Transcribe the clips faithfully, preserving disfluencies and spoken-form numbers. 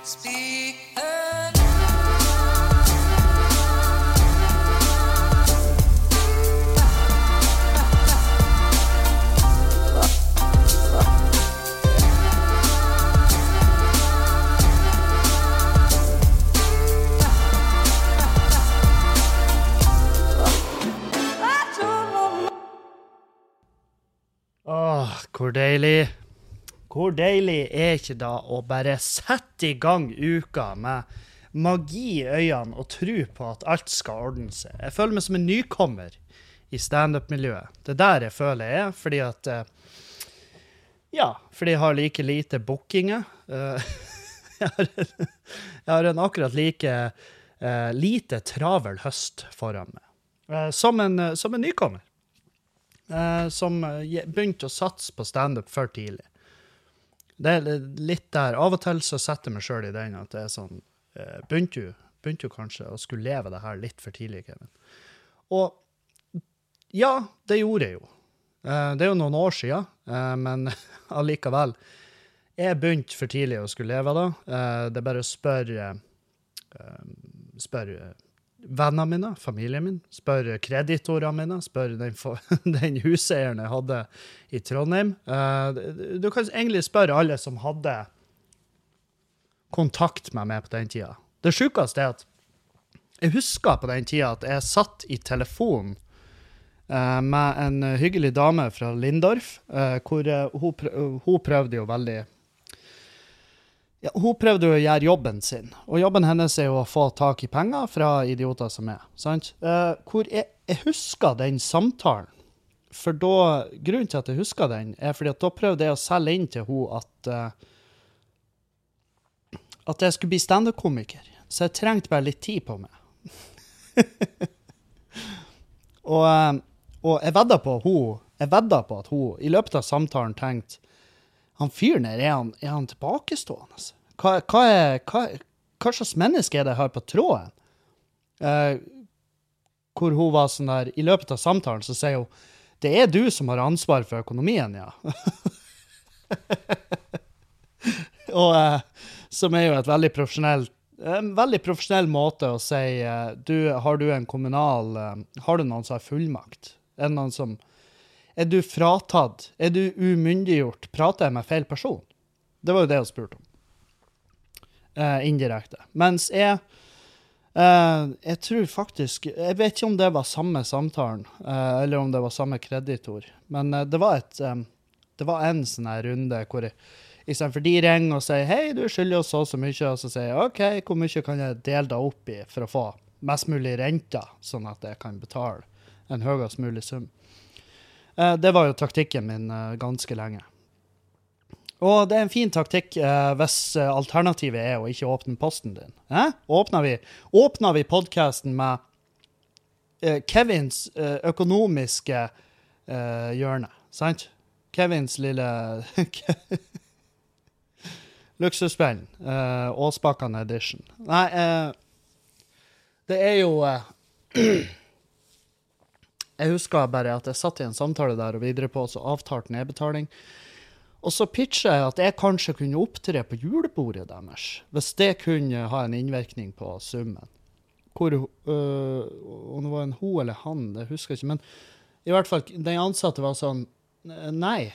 Åh, hvor deilig. Hvor deilig er ikke da å bare sette i gang uka med magi i øynene og tro på at alt skal ordne seg. Jeg føler meg som en nykommer i stand-up-miljøet. Det er der jeg føler jeg er, fordi at, ja, fordi jeg har like lite bookinger. Jeg har, jeg har en akkurat like uh, lite travel høst foran meg. Uh, som, en, som en nykommer. Uh, som begynte å satse på stand-up for tidlig. Det er litt der. Av og til så setter jeg meg selv i den at det er sånn, uh, begynte, jo, begynte jo kanskje å skulle leve det her litt for tidlig, Kevin. Og ja, det gjorde jeg jo. Uh, det er jo noen år siden, uh, men allikevel. Jeg begynte for tidlig å skulle leve da. Uh, det er bare å spørre, uh, spørre vennene mine, familien min, spør kreditorene mine, spør den, den huseieren jeg hadde i Trondheim. Uh, du kan egentlig spørre alle som hadde kontakt med meg på den tida. Det sjukeste er at jeg husker på den tida at jeg satt i telefon uh, med en hyggelig dame fra Lindorf, uh, hvor uh, hun, prøv, hun prøvde jo veldig Ja, hun prøvde å gjøre jobben sin, og jobben hennes er jo å få tak i penger fra idioter som er, sant? Uh, hvor jeg, jeg husker den samtalen, for da, grunnen til at jeg husker den, er fordi at da prøvde jeg å selge inn til hun at, uh, at jeg skulle bli stand-up-komiker, så jeg trengte bare litt tid på meg. og, uh, og jeg vedda på hun, jeg vedda på at hun i løpet av samtalen tenkte, han fyren her, er han, er han tilbakestående? Hva, hva, er, hva, hva slags menneske er det her på tråden? Eh, hvor hun var sånn der, i løpet av samtalen så sier hun, det er du som har ansvar for økonomien, ja. og eh, som er jo et veldig profesjonelt, en veldig profesjonell måte å si, eh, du, har du en kommunal, eh, har du noen som har fullmakt? Er det noen som Er du fratatt? Er du umyndiggjort? Prater jeg med feil person? Det var jo det jeg spurte om. Eh, indirekte. Mens jeg, eh, jeg tror faktisk, jeg vet ikke om det var samme samtalen, eh, eller om det var samme kreditor, men eh, det var et, eh, det var en sånn her runde hvor jeg, i stedet for de ringer og sier, hei, du skylder oss så så mye, og så sier jeg, ok, hvor mye kan jeg dele deg opp i for å få mest mulig renter, sånn at jeg kan betale en høyest mulig sum. Det var jo taktikken min ganske lenge. Og det er en fin taktikk hvis alternativet er å ikke åpne posten din. Eh? Åpner vi, åpner vi podcasten med Kevins økonomiske hjørne, sant? Kevins lille luksusspillen, Åsbakken edition. Nei, det er jo... Jeg husker bare at jeg satt i en samtale der og videre på, så avtalt nedbetaling. Og så pitchet jeg at jeg kanskje kunne opptre på julebordet deres, hvis det kunne ha en innvirkning på summen. Hvor, øh, om det var en ho eller han, det husker jeg ikke, men i hvert fall, den ansatte var sånn, nei.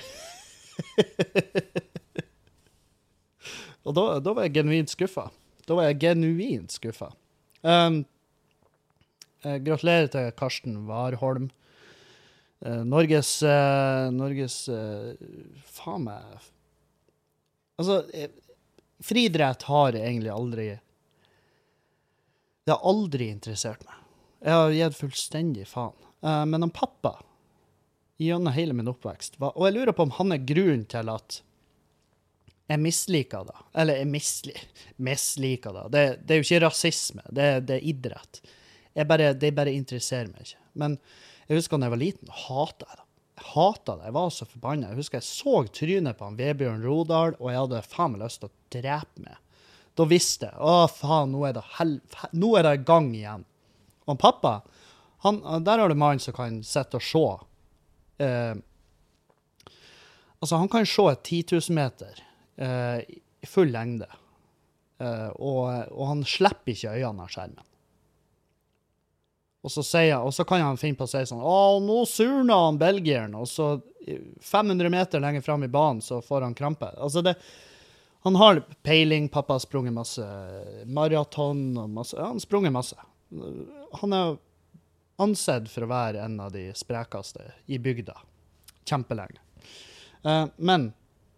og da, da var jeg genuint skuffet. Da var jeg genuint skuffet. Um, Eh, gratulerer til Karsten Warholm. Eh, Norges, eh, Norges, eh, faen meg. Altså, eh, friidrett har egentlig aldri, det har aldri interessert meg. Jeg har gitt fullstendig faen. Eh, men han pappa, gjennom hele min oppvekst, var, og jeg lurer på om han er grunnen til at jeg misliker det. Eller jeg misli, misliker det. det. Det er jo ikke rasisme, det, det er idrett. Jeg bare, det bare interesserer meg ikke. Men jeg husker da jeg var liten, hatet jeg det. Jeg hatet det, jeg var så forbannet. Jeg husker jeg så trynet på han Vebjørn Rodal, og jeg hadde faen meg lyst til å drepe meg. Da visste jeg, å faen, nå er det, hel, nå er det i gang igjen. Og pappa, han, der har du mannen som kan sitte og se. Eh, altså, han kan se et ti tusen meter eh, i full lengde. uh, og, og han slipper ikke øynene av skjermen. Og så, sier, og så kan han finne på å si sånn, å, nå surner han belgieren, og så fem hundre meter lenger frem i banen, så får han krampe. Altså det, han har peiling, pappa har sprunget masse maraton, og masse, ja, han har sprunget masse. Han er ansett for å være en av de sprekeste i bygda, kjempelenge. Uh, men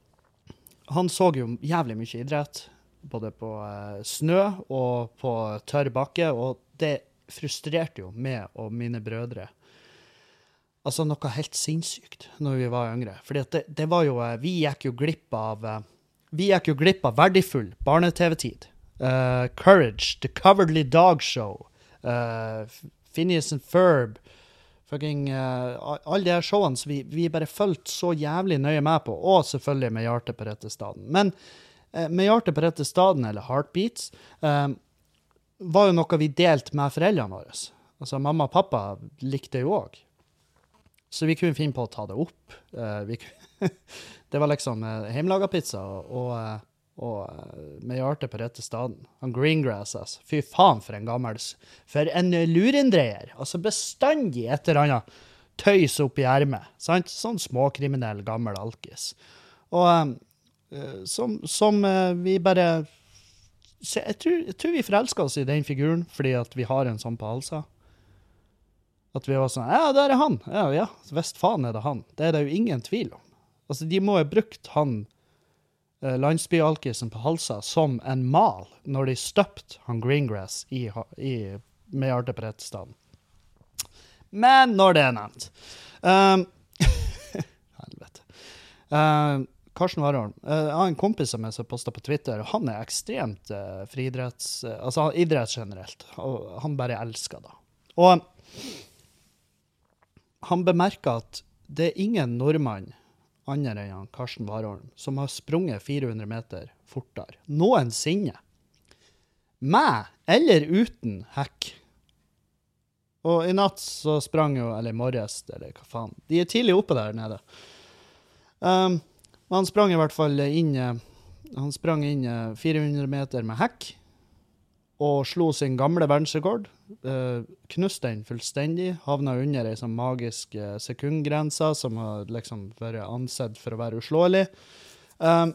han så jo jævlig mye idrett, både på uh, snø og på tørr bakke, og det frustrerte jo meg og mine brødre. Altså noe helt sinnssykt når vi var yngre. Fordi at det, det var jo, vi gikk jo glipp av, vi gikk jo glipp av verdifull barne-tv-tid. Uh, Courage, The Cowardly Dog Show, uh, Phineas and Ferb, fucking, uh, alle de her showene som vi, vi bare følte så jævlig nøye med på, og selvfølgelig med hjertet på rette staden. Men uh, med hjertet på rette staden, eller Heartbeats, um, var jo noe vi delte med foreldrene våre. Altså, mamma og pappa likte jo også. Så vi kunne finne på å ta det opp. Uh, vi kunne det var liksom uh, hjemmelaget pizza og, og, uh, og uh, med hjertet på rette staden. Han Greengrass, altså. Fy faen for en gammels. For en lurendreier. Altså bestandig et eller annet tøys opp i ermet. Sant? Sånn småkriminell gammel alkis. Og um, uh, som, som uh, vi bare... Så jeg, tror, jeg tror vi forelsker oss i den figuren, fordi at vi har en sånn på halsa. At vi var sånn, ja, der er han. Ja, ja, visst faen er det han. Det er det jo ingen tvil om. Altså, de må ha brukt han, eh, landsbyalkisen på halsa, som en mal, når de støpte han Greengrass i, i, med hjertet på rett staden. Men når det er nevnt. Um, helvete. Um, Karsten Warholm, uh, jeg har en kompis som jeg har postet på Twitter, og han er ekstremt uh, friidretts, uh, altså idrett generelt, og han bare elsker det. Og han bemerker at det er ingen nordmann, andre enn han, Karsten Warholm, som har sprunget fire hundre meter fortere, noensinne. Med eller uten hekk. Og i natt så sprang jo, eller i morges, eller hva faen, de er tidlig oppe der nede. Um, Han sprang i hvert fall inn, han sprang inn fire hundre meter med hekk, og slo sin gamle verdensrekord, eh, knuste den fullstendig, havna under en sånn magisk eh, sekundgrensa, som har liksom vært ansett for å være uslåelig. Um,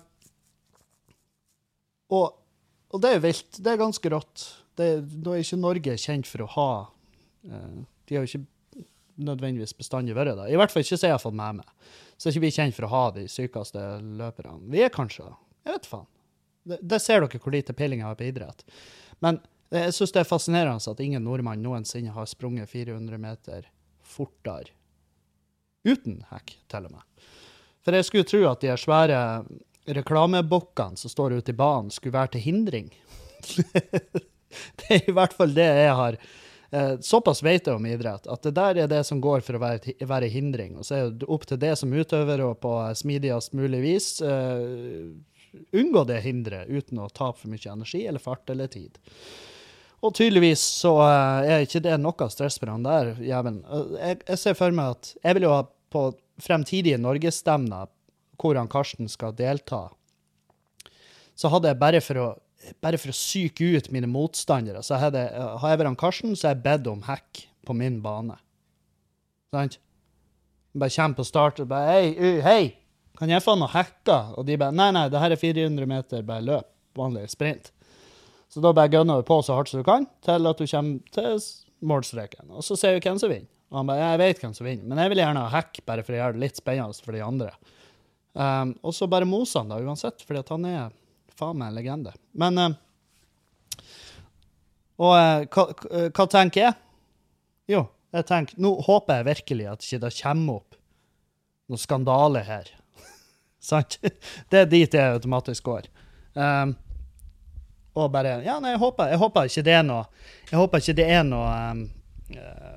og, og det er vilt, det er ganske rått. Det, nå er ikke Norge kjent for å ha, eh, de har jo ikke nødvendigvis bestandig vært da. I hvert fall ikke så jeg har fått med meg. Så er ikke vi kjent for å ha de sykeste løperne. Vi er kanskje, jeg vet faen. Det, det ser dere hvor lite peiling jeg har på idrett. Men jeg synes det er fascinerende at ingen nordmann noensinne har sprunget fire hundre meter fortere. Uten hekk, til og med. For jeg skulle tro at de svære reklamebokkene som står ute i banen skulle være til hindring. Det er i hvert fall det jeg har. Eh, såpass vet jeg om idrett, at det der er det som går for å være, være hindring, og så er det opp til det som utøver og på smidigast mulig vis eh, unngå det hindret uten å tape for mye energi eller fart eller tid. Og tydeligvis så eh, er ikke det noe stress for han der, jævlen. Jeg, jeg ser for meg at jeg vil jo ha på fremtidige Norgesstevner hvor han Karsten skal delta, så hadde jeg bare for å bare for å syke ut mine motstandere, så hadde jeg, har jeg vært han Karsten, så har jeg bedt om hekk på min bane. Sant? Jeg bare kommer på start og bare, hei, uh, hei, kan jeg få noe hekka? Og de bare, nei, nei, det her er fire hundre meter, bare løp, vanlig sprint. Så da bare gønner vi på så hardt som du kan, til at du kommer til målstreken. Og så ser vi hvem som vinner. Og han bare, jeg vet hvem som vinner, men jeg vil gjerne ha hekk, bare for å gjøre det litt spennende for de andre. Um, og så bare moser han da, uansett, fordi at han er faen meg en legende. Men, uh, og uh, hva, hva tenker jeg? Jo, jeg tenker, nå håper jeg virkelig at ikke det kommer opp noen skandale her. Sant? Det er dit jeg automatisk går. Um, og bare, ja, nei, jeg håper, jeg håper ikke det er noe, jeg håper ikke det er noe, um, uh,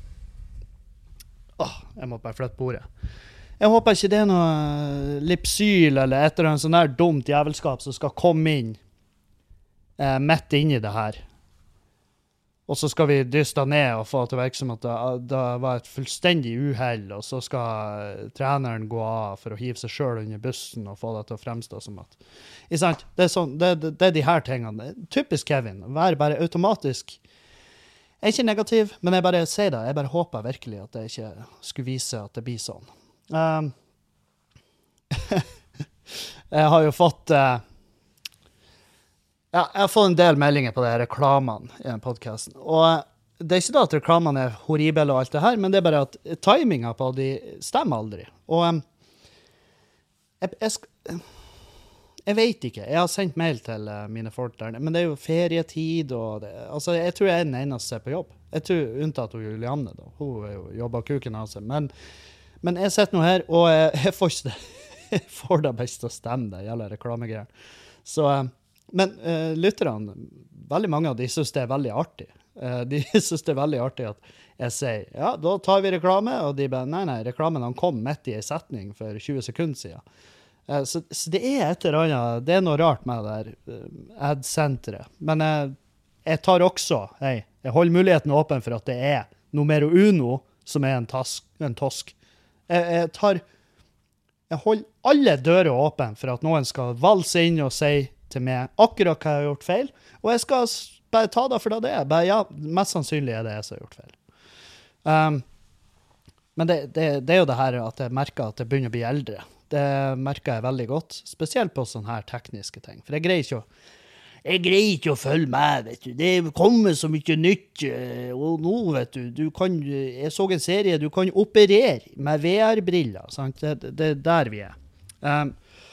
åh, jeg må bare flytte bordet. Jeg håper ikke det er noe lipsyl eller et eller annet sånn der dumt jævelskap som skal komme inn eh, midt inn i det her. og så skal vi dyste ned og få til å virke som at det, det var et fullstendig uheld, og så skal treneren gå av for å hive seg selv under bussen og få det til å fremstå som at... Ikke sant? Det er, sånn, det, det, det er de her tingene. Typisk Kevin. Være bare automatisk. Jeg er ikke negativ, men jeg bare sier det. Jeg bare håper virkelig at jeg ikke skulle vise at det blir sånn. Um, jeg har jo fått... Uh, Ja, jeg har fått en del meldinger på de reklamene i den podcasten. Og det er ikke da at reklamene er horrible og alt det her, men det er bare at timingen på de stemmer aldri. Og um, jeg, jeg, jeg vet ikke. Jeg har sendt mail til uh, mine folk der, men det er jo ferietid og det. Altså, jeg tror jeg er den eneste som er på jobb. Jeg tror unntatt hun Julianne da. Hun er jo jobber kuken av seg. Men, men jeg sitter nå her, og jeg, jeg får ikke det. Jeg får det best å stemme det, gjelder reklamegreier. Så... Um, Men uh, lytterne, veldig mange av de synes det er veldig artig. Uh, de synes det er veldig artig at jeg sier, ja, da tar vi reklame, og de bare, nei, nei, reklamen han kom midt i en setning for tjue sekunder siden. Uh, så, så det er et eller annet, det er noe rart med det der uh, ad-senteret. Men uh, jeg tar også, hei, jeg holder muligheten åpen for at det er numero uno som er en, task, en tosk. Jeg, jeg tar, jeg holder alle dører åpen for at noen skal valse inn og si til meg akkurat hva jeg har gjort feil, og jeg skal bare ta det for det det er. Bare, ja, mest sannsynlig er det jeg som har gjort feil. Um, men det, det, det er jo det her at jeg merker at jeg begynner å bli eldre. Det merker jeg veldig godt, spesielt på sånne her tekniske ting. For jeg greier ikke å, jeg greier ikke å følge med, vet du. Det kommer så mye nytt, og nå, vet du, du kan, jeg så en serie, du kan operere med V R-briller, sant? Det, det er der vi er. Um,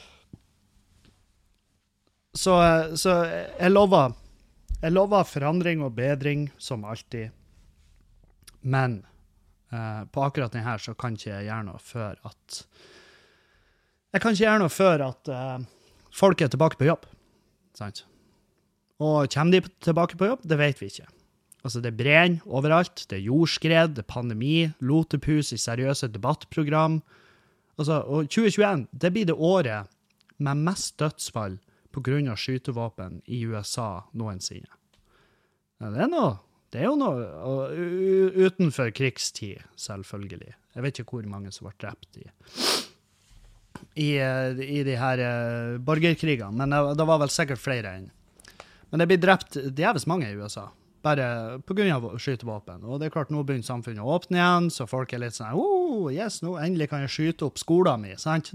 Så, så jeg lover, jeg lover forandring og bedring, som alltid. Men eh, på akkurat denne her så kan ikke jeg gjøre noe før at... Jeg kan ikke gjøre noe før at eh, folk er tilbake på jobb. Sant? Og kommer de tilbake på jobb? Det vet vi ikke. Altså, det brenner overalt. Det er jordskred, det er pandemi, lotepus i seriøse debattprogram. Altså, og tjue tjueen, det blir det året med mest dødsfall på grunn av skytevåpen i U S A noensinne. Ja, det er noe, det er jo noe, og utenfor krigstid, selvfølgelig. Jeg vet ikke hvor mange som ble drept i, i, i de her uh, borgerkrigene, men det, det var vel sikkert flere enn. Men det blir drept djevelsk mange i U S A, bare på grunn av skytevåpen. Og det er klart, nå begynner samfunnet å åpne igjen, så folk er litt sånn, oh, yes, nå endelig kan jeg skyte opp skolen min, sant?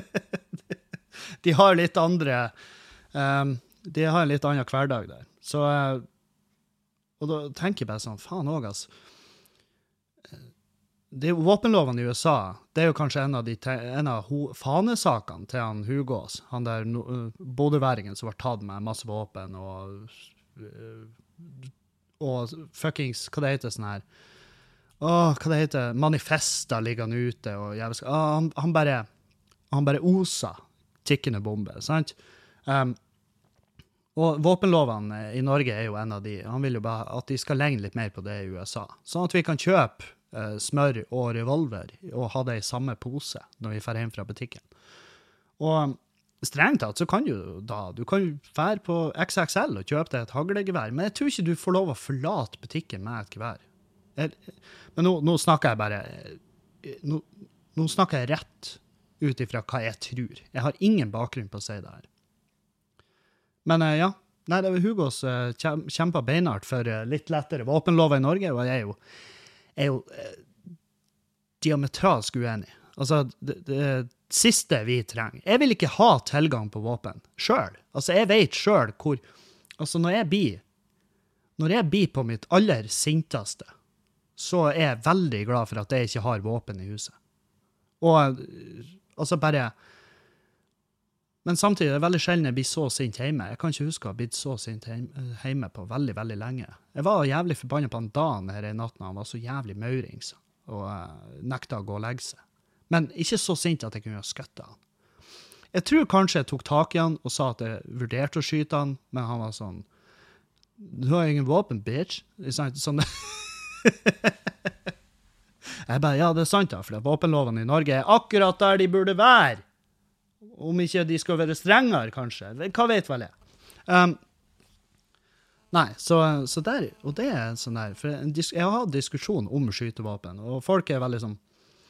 De har litt andre... Um, de har en litt annen hverdag der. Så, uh, og da tenker jeg bare sånn, faen også, altså. Det er jo våpenlovene i U S A, det er jo kanskje en av, de te- en av ho- fanesakene til han Hugås, han der no- uh, bodeværingen som var tatt med masse våpen, og, uh, og fuckings, hva det heter sånn her, åh, hva det heter, manifester ligger han ute, og jeg, uh, han, han bare, han bare osa tikkende bombe, sant? Um, og våpenlovene i Norge er jo en av de, han vil jo bare at de skal lenge litt mer på det i U S A, sånn at vi kan kjøpe uh, smør og revolver og ha det i samme pose når vi fer hjem fra butikken. Og strengt tatt så kan du da, du kan fære på X X L og kjøpe deg et haglegevær, men jeg tror ikke du får lov å forlate butikken med et gevær. Jeg, men nå, nå snakker jeg bare, nå, nå snakker jeg rett ut ifra hva jeg tror. Jeg har ingen bakgrunn på å si det her. Men uh, ja, nei, det var Hugås uh, kjempet beinhardt for uh, litt lettere våpenlover i Norge, og jeg er jo, er jo uh, diametralsk uenig. Altså, det, det siste vi trenger. Jeg vil ikke ha tilgang på våpen selv. Altså, jeg vet selv hvor, altså når jeg blir, når jeg blir på mitt aller sinteste, så er jeg veldig glad for at jeg ikke har våpen i huset. Og altså bare... Men samtidig er det veldig sjelden jeg blir så sint hjemme. Jeg kan ikke huske å ha blitt så sint hjemme på veldig, veldig lenge. Jeg var jævlig forbannet på en Dan her i natten, han var så jævlig maurings, og uh, nekta å gå og legge seg. Men ikke så sint at jeg kunne ha skøttet han. Jeg tror kanskje jeg tok tak i han og sa at jeg vurderte å skyte han, men han var sånn, du har ingen våpen, bitch. Sånn... Jeg bare, ja, det er sant da, for våpenlovene i Norge er akkurat der de burde være. Om ikke de skal være strengere, kanskje. Hva vet vel jeg? Um, Nei, så, så der, og det er sånn der, for en dis- jeg har hatt diskusjon om skytevåpen, og folk er veldig sånn,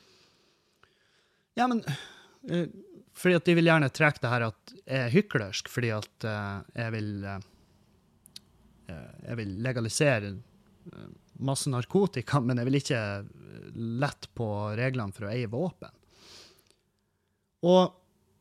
ja, men, eh, fordi at de vil gjerne trekke det her at jeg er hyklersk, fordi at eh, jeg vil, eh, jeg vil legalisere eh, masse narkotika, men jeg vil ikke lette på reglene for å eie våpen. Og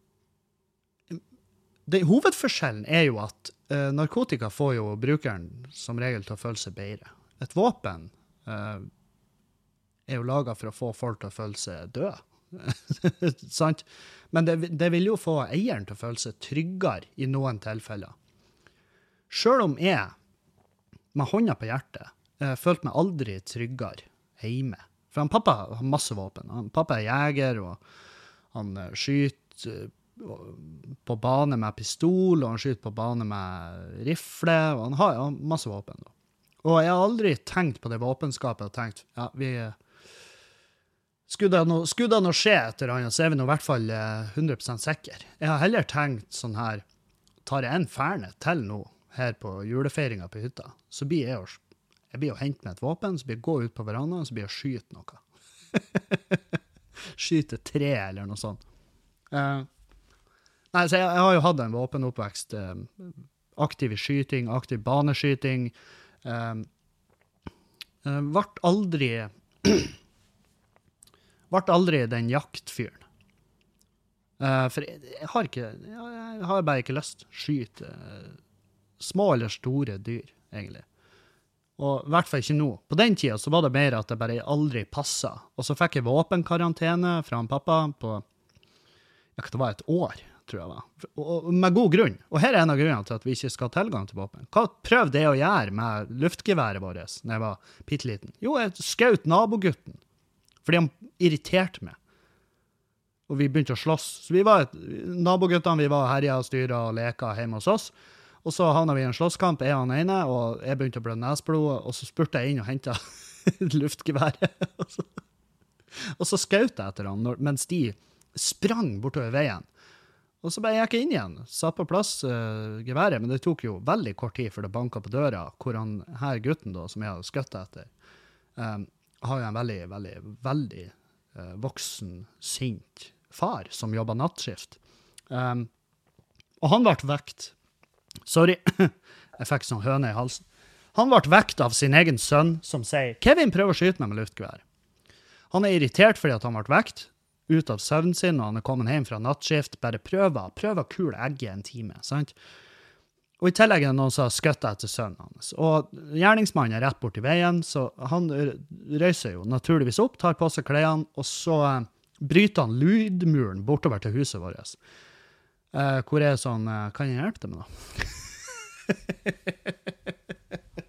det, hovedforskjellen er jo at uh, narkotika får jo brukeren som regel til å føle seg bedre. Et våpen uh, er jo laget for å få folk til å føle seg døde. Sant? Men det, det vil jo få eieren til å føle seg tryggere i noen tilfeller. Selv om jeg, med hånda på hjertet, uh, følte meg aldri tryggere hjemme. For han pappa har masse våpen. Han pappa er jeger, og han uh, skyter uh, på bane med pistol, og han skyter på bane med rifle, og han har ja, masse våpen. Da. Og jeg har aldri tenkt på det våpenskapet og tenkt, ja, vi skulle det noe, skulle det noe skje etter han, så er vi nå i hvert fall hundre prosent sikre. Jeg har heller tenkt sånn her, tar jeg en ferne til nå, her på julefeiringa på hytta, så blir jeg å, jeg blir å hente med et våpen, så blir jeg gå ut på verandaen, så blir jeg å skyte noe. Skyte tre, eller noe sånt. Uh, Nei, så jeg, jeg har jo hatt en våpenoppvekst, eh, aktiv i skyting, aktiv baneskyting, eh, eh, vart aldri, vart aldri den jaktfyren. Eh, for jeg, jeg har ikke, jeg, jeg har bare ikke lyst til å skyte eh, små eller store dyr, egentlig. Og i hvert fall ikke nå. På den tiden så var det mer at det bare aldri passet. Og så fikk jeg våpenkarantene fra en pappa på, ja, det var et år, tror jeg var. Og med god grunn. Og her er en av grunnene til at vi ikke skal ha tilgang til våpen. Hva prøvde jeg å gjøre med luftgeværet vårt når jeg var pitteliten? Jo, jeg skjøt nabogutten. Fordi han irriterte meg. Og vi begynte å slåss. Så vi var et, naboguttene, vi var herja og styra og leka hjemme hos oss. Og så havna vi i en slåsskamp, jeg og han ene, og jeg begynte å blø nesblod, og så spurte jeg inn og hentet luftgeværet. og så, og så skjøt jeg etter han, mens de sprang bortover veien. Og så bare gikk jeg inn igjen, satt på plass uh, geværet, men det tok jo veldig kort tid før det banket på døra, hvor han her gutten da, som jeg hadde skøttet etter, um, har jo en veldig, veldig, veldig uh, voksen, sint far som jobber nattskift. Um, og han ble vekt. Sorry, jeg fikk sånn høne i halsen. Han ble vekt av sin egen sønn, som sier, Kevin prøver å skyte meg med luftgevær. Han er irritert fordi at han ble vekt, ut av søvnen sin, og han er kommet hjem fra nattskift, bare prøver, prøver kul egge en time, sant? Og i tillegg er det noen som har skøttet etter sønnen hans. Og gjerningsmannen er rett bort i veien, så han røyser jo naturligvis opp, tar på seg klærne, og så bryter han lydmuren bortover til huset vårt. Uh, hvor er sånn, uh, kan jeg hjelpe deg med da?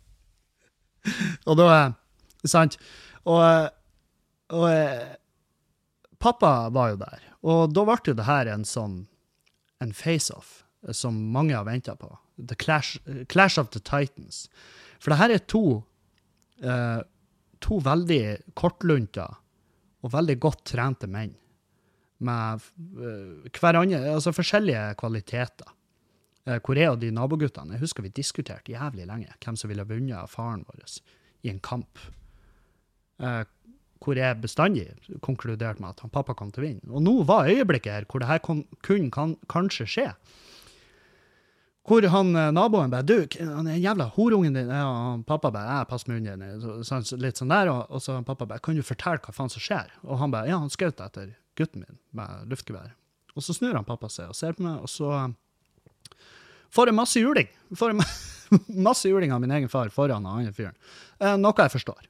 og da, sant? Og, og pappa var jo der, og da ble jo det her en sånn, en face-off, som mange har ventet på. The Clash, Clash of the Titans. For det her er to, uh, to veldig kortlunta og veldig godt trente menn, med uh, hverandre, altså forskjellige kvaliteter. Uh, hvor er de naboguttene? Jeg husker vi diskuterte jævlig lenge hvem som ville vunnet av faren vår i en kamp. Uh, hvor jeg bestandig konkluderte med at han pappa kom til å vinne. Og nå var øyeblikket her hvor det her kun kan kanskje skje. Hvor han, naboen bare, du, han er en jævla horungen din, ja, han pappa bare, jeg passer munnen din, så, så, litt sånn der, og, og så han pappa bare, kan du fortelle hva faen som skjer? Og han bare, ja, han skjøt etter gutten min med luftgevær. Og så snur han pappa seg og ser på meg, og så får jeg masse juling. Får jeg masse juling av min egen far foran den andre fyren. Eh, noe jeg forstår.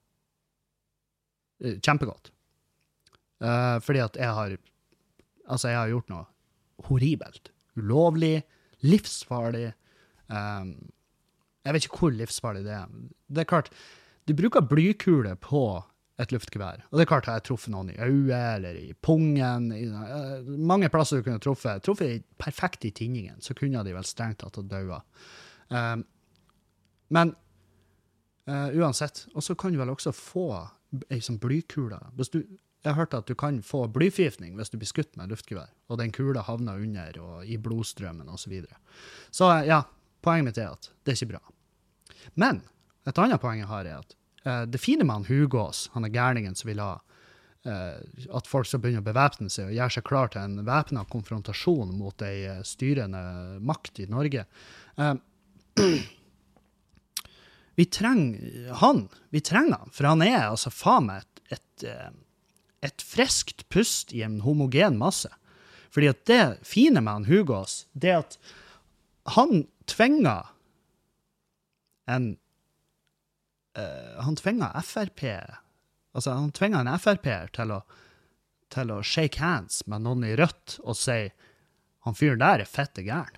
Kjempegodt. Uh, fordi at jeg har, altså jeg har gjort noe horribelt, ulovlig, livsfarlig. Um, jeg vet ikke hvor livsfarlig det er. Det er klart, du bruker blykule på et luftgevær, og det er klart at jeg har truffet noen i øyet, eller i pungen, i, uh, mange plasser du kunne truffet, truffet perfekt i tinningen, så kunne de vel strengt tatt å døde. Um, men uh, uansett, og så kan du vel også få ei sånn blykule. Hvis du, jeg har hørt at du kan få blyforgiftning hvis du blir skutt med luftgevær, og den kula havner under og i blodstrømmen og så videre. Så ja, poenget mitt er at det er ikke bra. Men et annet poeng jeg har er at uh, det fine med han Hugås, han er gærningen som vil ha uh, at folk skal begynne å bevæpne seg og gjøre seg klar til en væpnet konfrontasjon mot en styrende makt i Norge. Uh, vi trenger han, vi trenger han, for han er altså faen meg et, et, et friskt pust i en homogen masse. Fordi at det fine med han Hugås, det er at han tvinger en, uh, han tvinger F R P, altså han tvinger en F R P til å, til å shake hands med noen i rødt og si, han fyren der er fette gæren.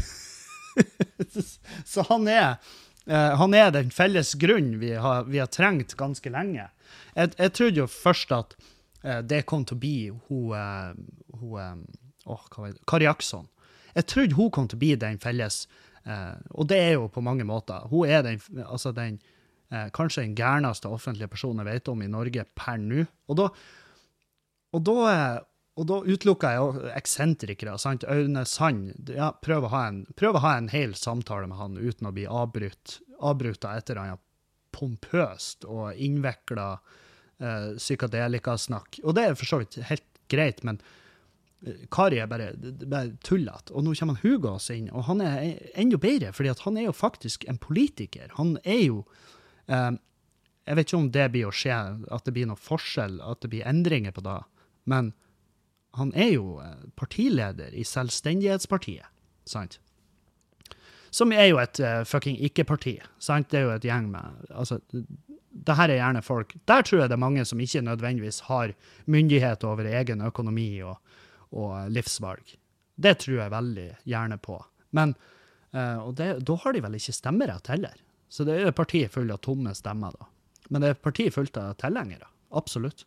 Så han er, uh, han er den felles grunn vi har, vi har trengt ganske lenge. Jeg, jeg trodde jo først at uh, det kom til å bli hun, uh, hun um, oh, hva var det? Kari Jackson. Jeg trodde hun kom til å bli den felles, uh, og det er jo på mange måter. Hun er den, altså den uh, kanskje den gærneste offentlige personen jeg vet om i Norge per nå. Og da, og da uh, Og da utelukker jeg jo eksentrikere, sant? Aune Sand, ja, prøv å ha en, prøv å ha en hel samtale med han uten å bli avbrutt, avbrutt etter han pompøst og innviklet eh, psykadelikasnakk. Og det er for så vidt helt greit, men eh, Kari er bare, bare tullet. Og nå kommer Hugås inn, og han er enda bedre, fordi at han er jo faktisk en politiker. Han er jo, eh, jeg vet ikke om det blir å skje, at det blir noe forskjell, at det blir endringer på det, men han er jo partileder i Selvstendighetspartiet, sant? Som er jo et uh, fucking ikke-parti, sant? Det er jo et gjeng med, altså, det her er gjerne folk, der tror jeg det er mange som ikke nødvendigvis har myndighet over egen økonomi og, og livsvalg. Det tror jeg veldig gjerne på. Men, uh, og det, da har de vel ikke stemmerett heller. Så det er jo et parti fullt av tomme stemmer da. Men det er et parti fullt av tilhengere, absolutt.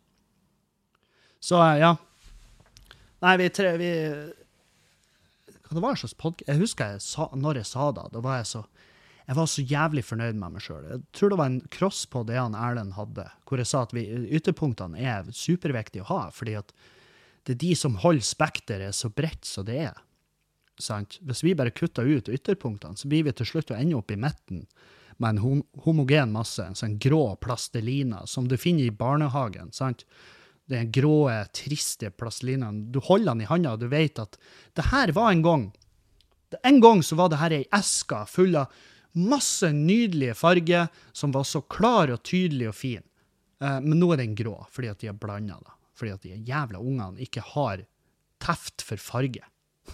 Så uh, ja, nei, vi tre, vi, hva det var en slags podcast, jeg husker jeg sa, når jeg sa det, da var jeg så, jeg var så jævlig fornøyd med meg selv. Jeg tror det var en cross på det han Erlend hadde, hvor jeg sa at vi, ytterpunktene er superviktige å ha, fordi at det er de som holder spekteret så bredt som det er. Sant? Hvis vi bare kutter ut ytterpunktene, så blir vi til slutt å ende opp i midten med en hom homogen masse, en sånn grå plastelina som du finner i barnehagen, sant? Det er grå, triste plastelinaen. Du holder den i handa, og du vet at det her var en gang. En gang så var det her ei eske full av masse nydelige farger som var så klar og tydelig og fin. Uh, men nå er den grå, fordi at de har blandet da. Fordi at de jævla ungene ikke har teft for farge.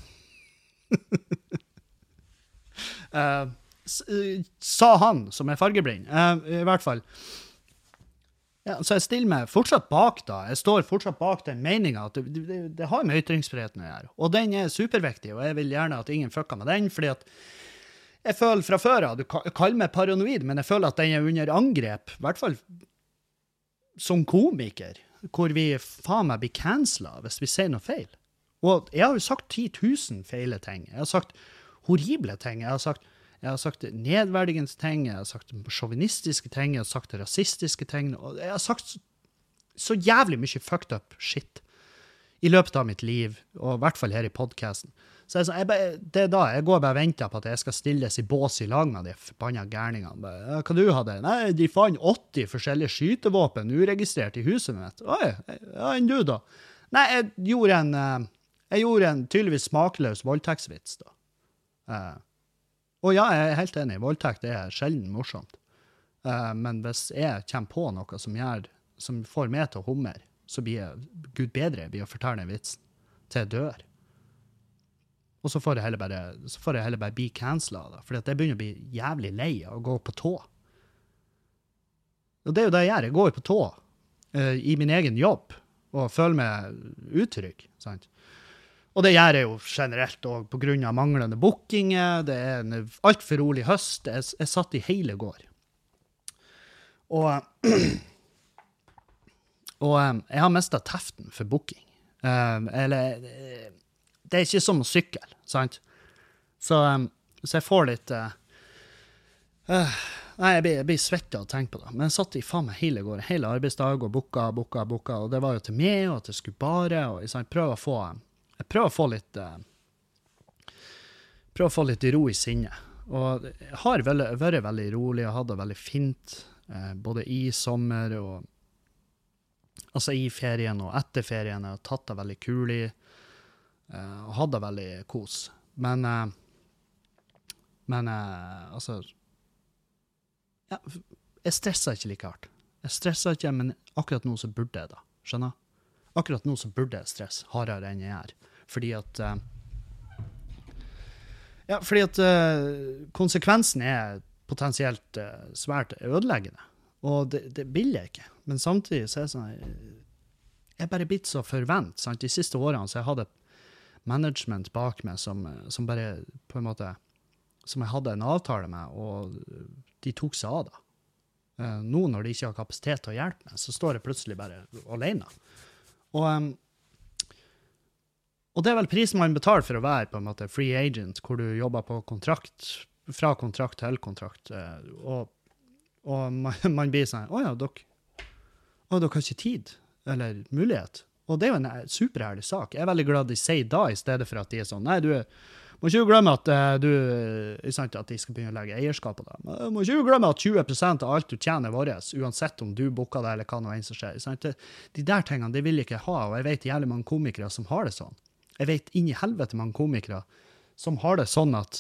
uh, sa han, som er fargeblind. Uh, I hvert fall. Ja, så jeg stiller meg fortsatt bak da. Jeg står fortsatt bak den meningen at det, det, det har med ytringsfriheten å gjøre. Og den er superviktig, og jeg vil gjerne at ingen fucker med den, fordi at jeg føler fra før av, du kaller meg paranoid, men jeg føler at den er under angrep, i hvert fall som komiker, hvor vi faen meg blir cancela hvis vi sier noe feil. Og jeg har jo sagt ti tusen feile ting. Jeg har sagt horrible ting. Jeg har sagt Jeg har sagt nedverdigende ting, jeg har sagt chauvinistiske ting, jeg har sagt rasistiske ting, og jeg har sagt så, så jævlig mye fucked up shit i løpet av mitt liv, og i hvert fall her i podcasten. Så jeg, jeg, det er da, jeg går bare og venter på at jeg skal stilles i bås i lag med de forbanna gærningene. Ja, hva du hadde? Nei, de fant åtti forskjellige skytevåpen uregistrert i huset mitt. Oi, ja, enn du da? Nei, jeg gjorde en, jeg gjorde en tydeligvis smakløs voldtektsvits da. Uh, Og ja, jeg er helt enig. Voldtekt er sjelden morsomt. Uh, men hvis jeg kommer på noe som, gjør, som får meg til å hummer, så blir jeg Gud bedre blir å fortelle den vitsen til jeg dør. Og så får jeg heller bare, så får jeg heller bare bli cancelled da, fordi at jeg begynner å bli jævlig lei av å gå på tå. Og det er jo det jeg gjør. Jeg går på tå uh, i min egen jobb og føler meg utrygg, sant? Og det gjør jeg jo generelt også på grunn av manglende bookinger. Det er en alt for rolig høst. Jeg, jeg satt i hele går. Og, og jeg har mistet teften for booking. Um, eller, det er ikke som å sykle, sant? Så, um, så jeg får litt... Uh, uh, nei, jeg blir, jeg blir svettet av å tenke på det. Men jeg satt i faen meg hele går, hele arbeidsdag og booka, booka, booka. Og det var jo til meg, og at jeg skulle bare, og jeg prøver å få... Jeg prøver å få litt uh, prøver å få litt ro i sinnet. Og jeg har veldig, vært veldig rolig, jeg hadde det veldig fint, eh, både i sommer og altså i ferien og etter ferien. Jeg har tatt det veldig kulig, eh, og hadde det veldig kos. Men, eh, men eh, altså, ja, jeg stresser ikke like hardt. Jeg stresser ikke, men akkurat nå så burde jeg da, skjønner? Akkurat nå så burde jeg stress hardere enn jeg er. Fordi at, eh, ja, fordi at uh, konsekvensen er potensielt uh, svært ødeleggende. Og det, det vil jeg ikke. Men samtidig så er det sånn, jeg er bare blitt så forvent. Sant? De siste årene så jeg hadde management bak meg som, som bare på en måte, som jeg hadde en avtale med, og de tok seg av det. Uh, nå når de ikke har kapasitet til å hjelpe meg, så står jeg plutselig bare alene. Og... Um, Og det er vel prisen man betaler for å være på en måte free agent, hvor du jobber på kontrakt, fra kontrakt til kontrakt. Og, og man, man blir sånn, åja, dere, å, dere har ikke tid, eller mulighet. Og det er jo en superherlig sak. Jeg er veldig glad de sier da, i stedet for at de er sånn, nei, du må ikke glemme at uh, du, er sant, at de skal begynne å legge eierskap på det. Du må ikke glemme at tjue prosent av alt du tjener våres, uansett om du bukker det, eller hva noe enn som skjer. Sant? De der tingene, det vil jeg ikke ha, og jeg vet jævlig mange komikere som har det sånn. Jeg vet inn i helvete mange komikere som har det sånn at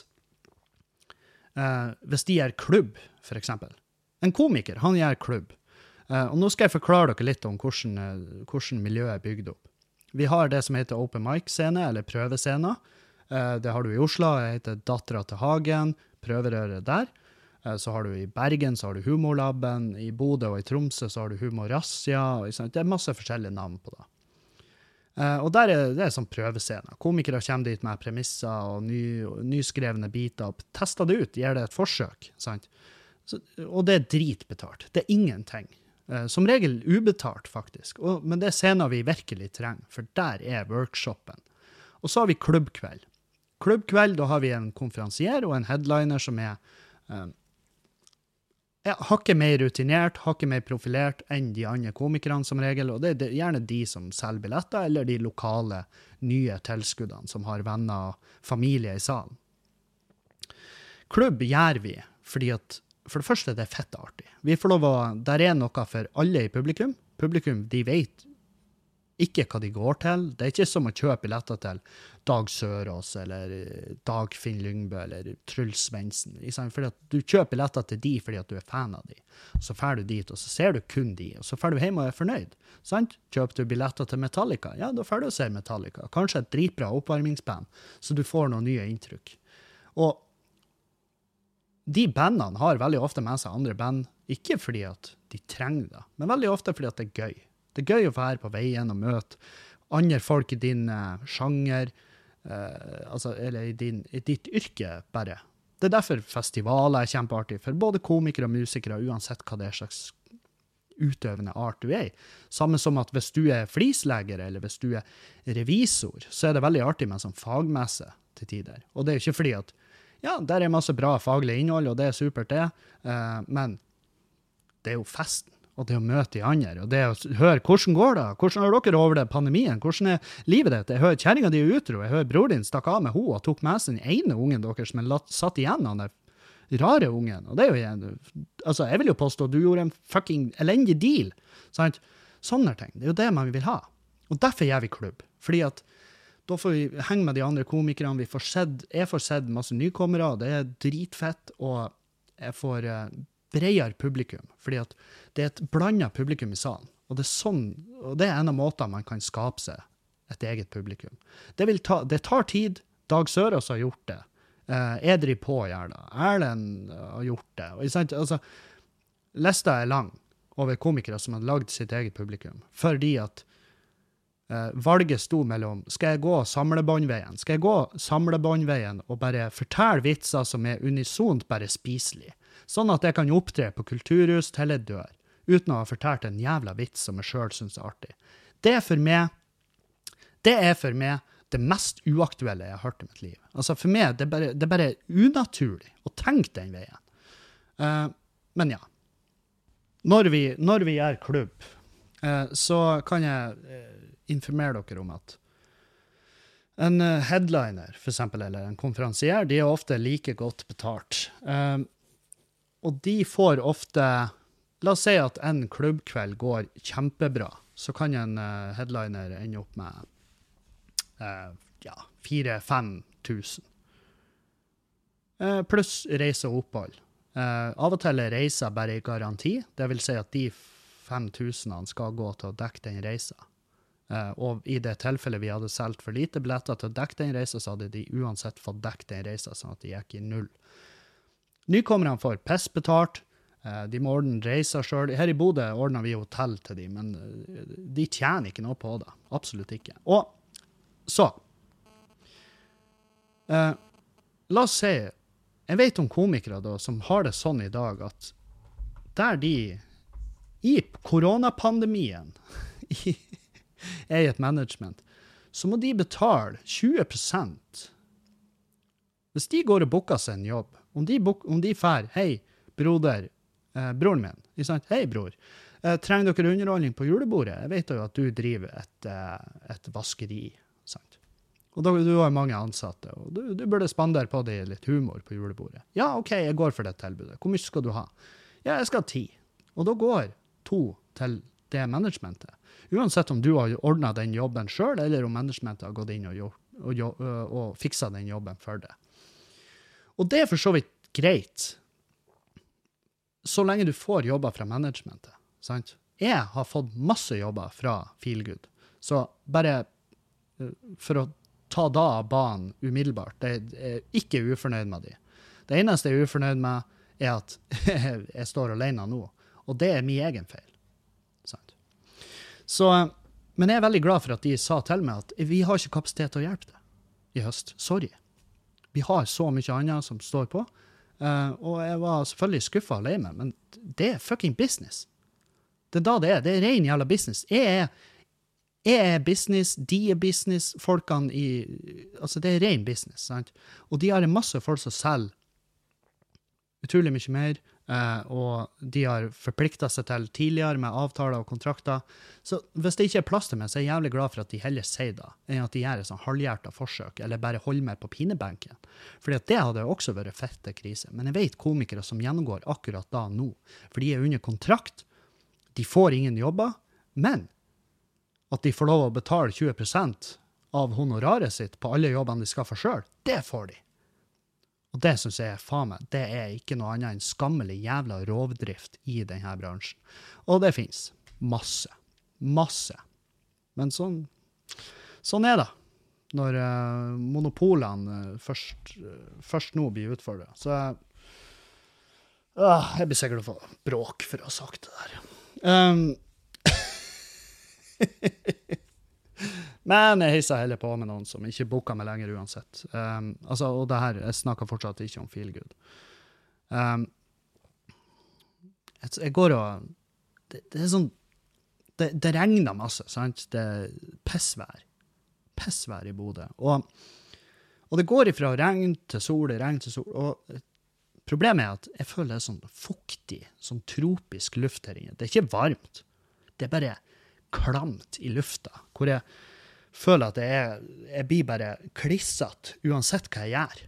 eh, hvis de er klubb, for eksempel. En komiker, han gjør klubb. Eh, og nå skal jeg forklare dere litt om hvordan, eh, hvordan miljøet er bygd opp. Vi har det som heter open mic-scene, eller prøvescene. Eh, det har du i Oslo, det heter Dattera til Hagen, prøverøret der. Eh, så har du i Bergen, så har du Humorlabben, i Bodø og i Tromsø så har du Humorassia, og det er masse forskjellige navn på det. Uh, og der er det er sånn prøvescener. Komikere kommer dit med premisser og ny, nyskrevne biter, og tester det ut, gir det et forsøk, sant? Så, og det er dritbetalt. Det er ingenting. Uh, som regel ubetalt, faktisk. Og, men det er scener vi virkelig trenger, for der er workshopen. Og så har vi klubbkveld. Klubbkveld, da har vi en konferansier og en headliner som er uh, ja, hakket mer rutinert, hakket mer profilert enn de andre komikerne som regel, og det er gjerne de som selger billetter, eller de lokale nye tilskuddene som har venner og familie i salen. Klubb gjør vi, fordi at, for det første er det fett artig. Vi får lov å, der er noe for alle i publikum. Publikum, de vet ikke hva de går til. Det er ikke som å kjøpe billetter til Dag Sørås, eller Dagfinn Lyngbø, eller Truls Svendsen. Fordi at du kjøper billetter til de fordi at du er fan av de. Så fer du dit, og så ser du kun de, og så fer du hjem og er fornøyd. Sant? Kjøper du billetter til Metallica? Ja, da fer du og ser Metallica. Kanskje et dritbra oppvarmingsband, så du får noen nye inntrykk. Og de bandene har veldig ofte med seg andre band, ikke fordi at de trenger det, men veldig ofte fordi at det er gøy. Det er gøy å være på veien og møte andre folk i din uh, sjanger, uh, altså, eller i, din, i ditt yrke bare. Det er derfor festivaler er kjempeartig for både komikere og musikere, uansett hva det er slags utøvende art du er i. Samme som at hvis du er flisleger, eller hvis du er revisor, så er det veldig artig med sånn fagmesse til tider. Og det er jo ikke fordi at, ja, der er masse bra faglig innhold, og det er supert det, uh, men det er jo festen. Og det å møte de andre, og det å høre hvordan går det, hvordan har dere over det pandemien, hvordan er livet ditt, jeg hører kjæringa di utro, jeg hører bror din stakk av med ho og tok med seg den ene ungen deres, men satt igjen han der rare ungen, og det er jo, altså jeg vil jo påstå at du gjorde en fucking elendig deal, sant? Sånne ting, det er jo det man vil ha, og derfor gjør vi klubb, fordi at da får vi henge med de andre komikerne, vi får sett, jeg får sett masse nykommere, det er dritfett, og jeg får bredere publikum, fordi at det er et blandet publikum i salen, og det er sånn, og det er en av måtene man kan skape seg et eget publikum. Det, vil ta, det tar tid, Dag Sørås har gjort det, eh, Edri på gjør det, Erlend har gjort det, og altså, lista er lang over komikere som har lagd sitt eget publikum, fordi at eh, valget sto mellom, skal jeg gå samlebåndveien, skal jeg gå samlebåndveien og bare fortelle vitser som er unisont bare spiselig, sånn at jeg kan opptre på kulturhus til jeg dør, uten å ha fortalt en jævla vits som jeg selv synes er artig. Det er for meg, det er for meg det mest uaktuelle jeg har hørt i mitt liv. Altså for meg, det er bare, det er bare unaturlig å tenke den veien. Uh, men ja, når vi, når vi er klubb, uh, så kan jeg uh, informere dere om at En uh, headliner, for eksempel, eller en konferansier, de er ofte like godt betalt. Um, og de får ofte, la oss si at en klubbkveld går kjempebra, så kan en uh, headliner ende opp med uh, ja, fire-fem tusen. Uh, pluss reise og opphold. Uh, av og til er reiser bare i garanti, det vil si at de fem tusenene skal gå til å dekke den reisen. Uh, og i det tilfellet vi hadde solgt for lite billetter til å dekke den reisen, så hadde de uansett fått dekket den reisen, sånn at de gikk i null. Nykommerne får pestbetalt, uh, de må ordne reiser selv. Her i Bodø ordner vi hotell til dem, men uh, de tjener ikke noe på det. Absolutt ikke. Og så, uh, la oss si, jeg vet om komikere da, som har det sånn i dag, at der de i koronapandemien i er i et management, så må de betale tjue prosent. Hvis de går og bukker seg en jobb, om de, buk, om de fær, hei, broder, eh, broren min, ikke sant? Hei, bror, eh, trenger dere underholdning på julebordet? Jeg vet jo at du driver et, eh, et vaskeri, sant? Og da, du har mange ansatte, og du, du burde spandere på deg litt humor på julebordet. Ja, ok, jeg går for det tilbudet. Hvor mye skal du ha? Ja, jeg skal ha ti. Og da går to til det managementet. Uansett om du har ordnet den jobben selv, eller om managementet har gått inn og, gjort, og, og, og fikset den jobben for det. Og det er for så vidt greit, så lenge du får jobber fra managementet. Sant? Jeg har fått masse jobber fra Feelgood, så bare for å ta da av banen umiddelbart, det er ikke ufornøyd med de. Det eneste jeg er ufornøyd med er at jeg står alene nå, og det er min egen feil. Sant? Så, men jeg er veldig glad for at de sa til meg at vi har ikke kapasitet til å hjelpe deg i høst. Sorry. Vi har så mye annet som står på, uh, og jeg var selvfølgelig skuffet og lei meg, men det er fucking business. Det er da det er. Det er ren jævla business. Jeg er, jeg er business, de er business, folkene i, altså det er ren business, sant? Og de har en masse folk som selger utrolig mye mer, Uh, og de har forpliktet seg til tidligere med avtaler og kontrakter. Så hvis det ikke er plass til meg, så er jeg jævlig glad for at de heller sier det, enn at de gjør et sånn halvhjertet forsøk, eller bare holder meg på pinebenken. Fordi at det hadde også vært fette krise. Men jeg vet komikere som gjennomgår akkurat da nå, for de er under kontrakt, de får ingen jobber, men at de får lov å betale tjue prosent av honoraret sitt på alle jobbene de skal få selv, det får de. Og det synes jeg er faen meg, det er ikke noe annet enn skammelig jævla rovdrift i denne bransjen. Og det finnes masse, masse. Men sånn, sånn er det når uh, monopolene uh, først, uh, først nå blir utfordret. Så uh, jeg blir sikkert å få bråk for å ha sagt det der. Um, Men jeg heiser heller på med noen som ikke boker meg lenger uansett. Um, altså, og det her, jeg snakker fortsatt ikke om Feelgood. Um, jeg, jeg går og, det, det er sånn, det, det regner masse, sant? Det er pissvær. Pissvær i Bodø. Og, og det går ifra regn til sol, regn til sol. Og problemet er at jeg føler det er sånn fuktig, sånn tropisk luft her inne. Det er ikke varmt. Det er bare klamt i lufta, hvor jeg føler at jeg, er, jeg blir bare klisset uansett hva jeg gjør.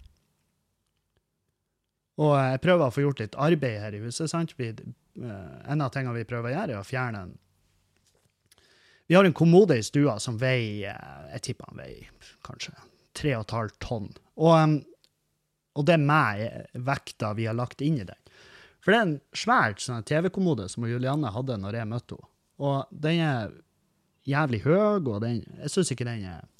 Og jeg prøver å få gjort litt arbeid her i huset, sant? Vi, uh, en av tingene vi prøver å gjøre er å fjerne en... Vi har en kommode i stua som veier, jeg tipper han veier kanskje tre og et halvt tonn. Og, um, og det er med vekta vi har lagt inn i den. For det er en svært sånn T V-kommode som Julianne hadde når jeg møtte henne. Og den er jævlig høy, og den, jeg synes ikke den er...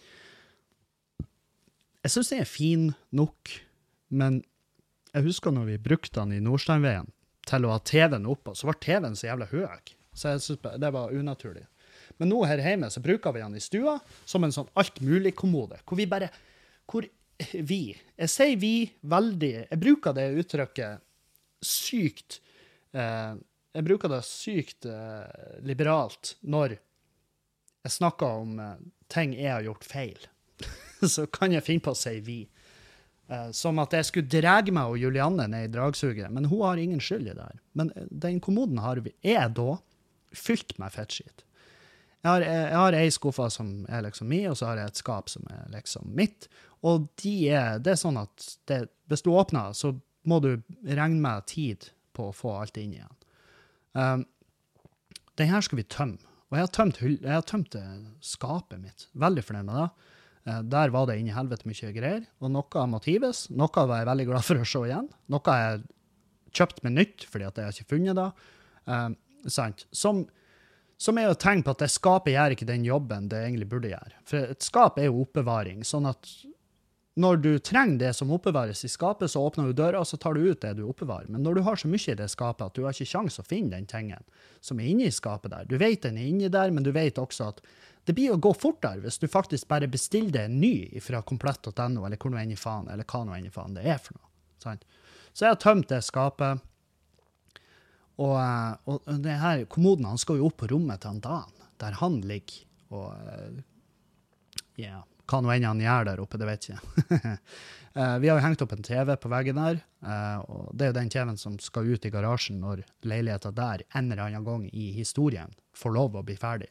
Jeg synes den er fin nok, men jeg husker når vi brukte den i Nordsteinveien til å ha T V-en oppe, så var T V-en så jævlig høy. Så jeg synes det var unaturlig. Men nå her hjemme så bruker vi den i stua som en sånn alt-mulig-kommode, hvor vi bare... Hvor vi... Jeg sier vi veldig... Jeg bruker det uttrykket sykt... Eh, jeg bruker det sykt eh, liberalt når jeg snakker om eh, ting jeg har gjort feil. Så kan jeg finne på å si vi. Eh, som at jeg skulle drage meg og Julianne ned i dragsuget, men hun har ingen skyld i det her. Men den kommoden har vi, er da fylt med fettskitt. Jeg har, jeg har ei skuffa som er liksom mi, og så har jeg et skap som er liksom mitt. Og de er, det er sånn at det, hvis du åpner, så må du regne med tid på å få alt inn igjen. Um, den her skal vi tømme. Og jeg har tømt, jeg har tømt skapet mitt. Veldig fornøyd med det. Uh, der var det inn i helvete mye greier. Og noe må tives. Noe var jeg veldig glad for å se igjen. Noe har jeg kjøpt med nytt, fordi at jeg har ikke funnet det. Um, sant? Som... Som er å tenke på at det skapet gjør ikke den jobben det egentlig burde gjøre. For et skap er jo oppbevaring, sånn at når du trenger det som oppbevares i skapet, så åpner du døra, og så tar du ut det du oppbevarer. Men når du har så mye i det skapet at du har ikke sjans å finne den tingen som er inne i skapet der, du vet den er inne der, men du vet også at det blir å gå fortere hvis du faktisk bare bestiller det en ny fra komplett punktum no, eller hvor noe enn i faen, eller hva noe enn i faen det er for noe. Sant? Så jeg har tømt det skapet. Og, og det her, kommoden, han skal jo opp på rommet til han Dan, der han ligger, og ja, yeah, hva nå enn han gjør der oppe, det vet jeg ikke. Vi har jo hengt opp en T V på veggen der, og det er jo den T V-en som skal ut i garasjen når leiligheten der en eller annen gang i historien får lov å bli ferdig.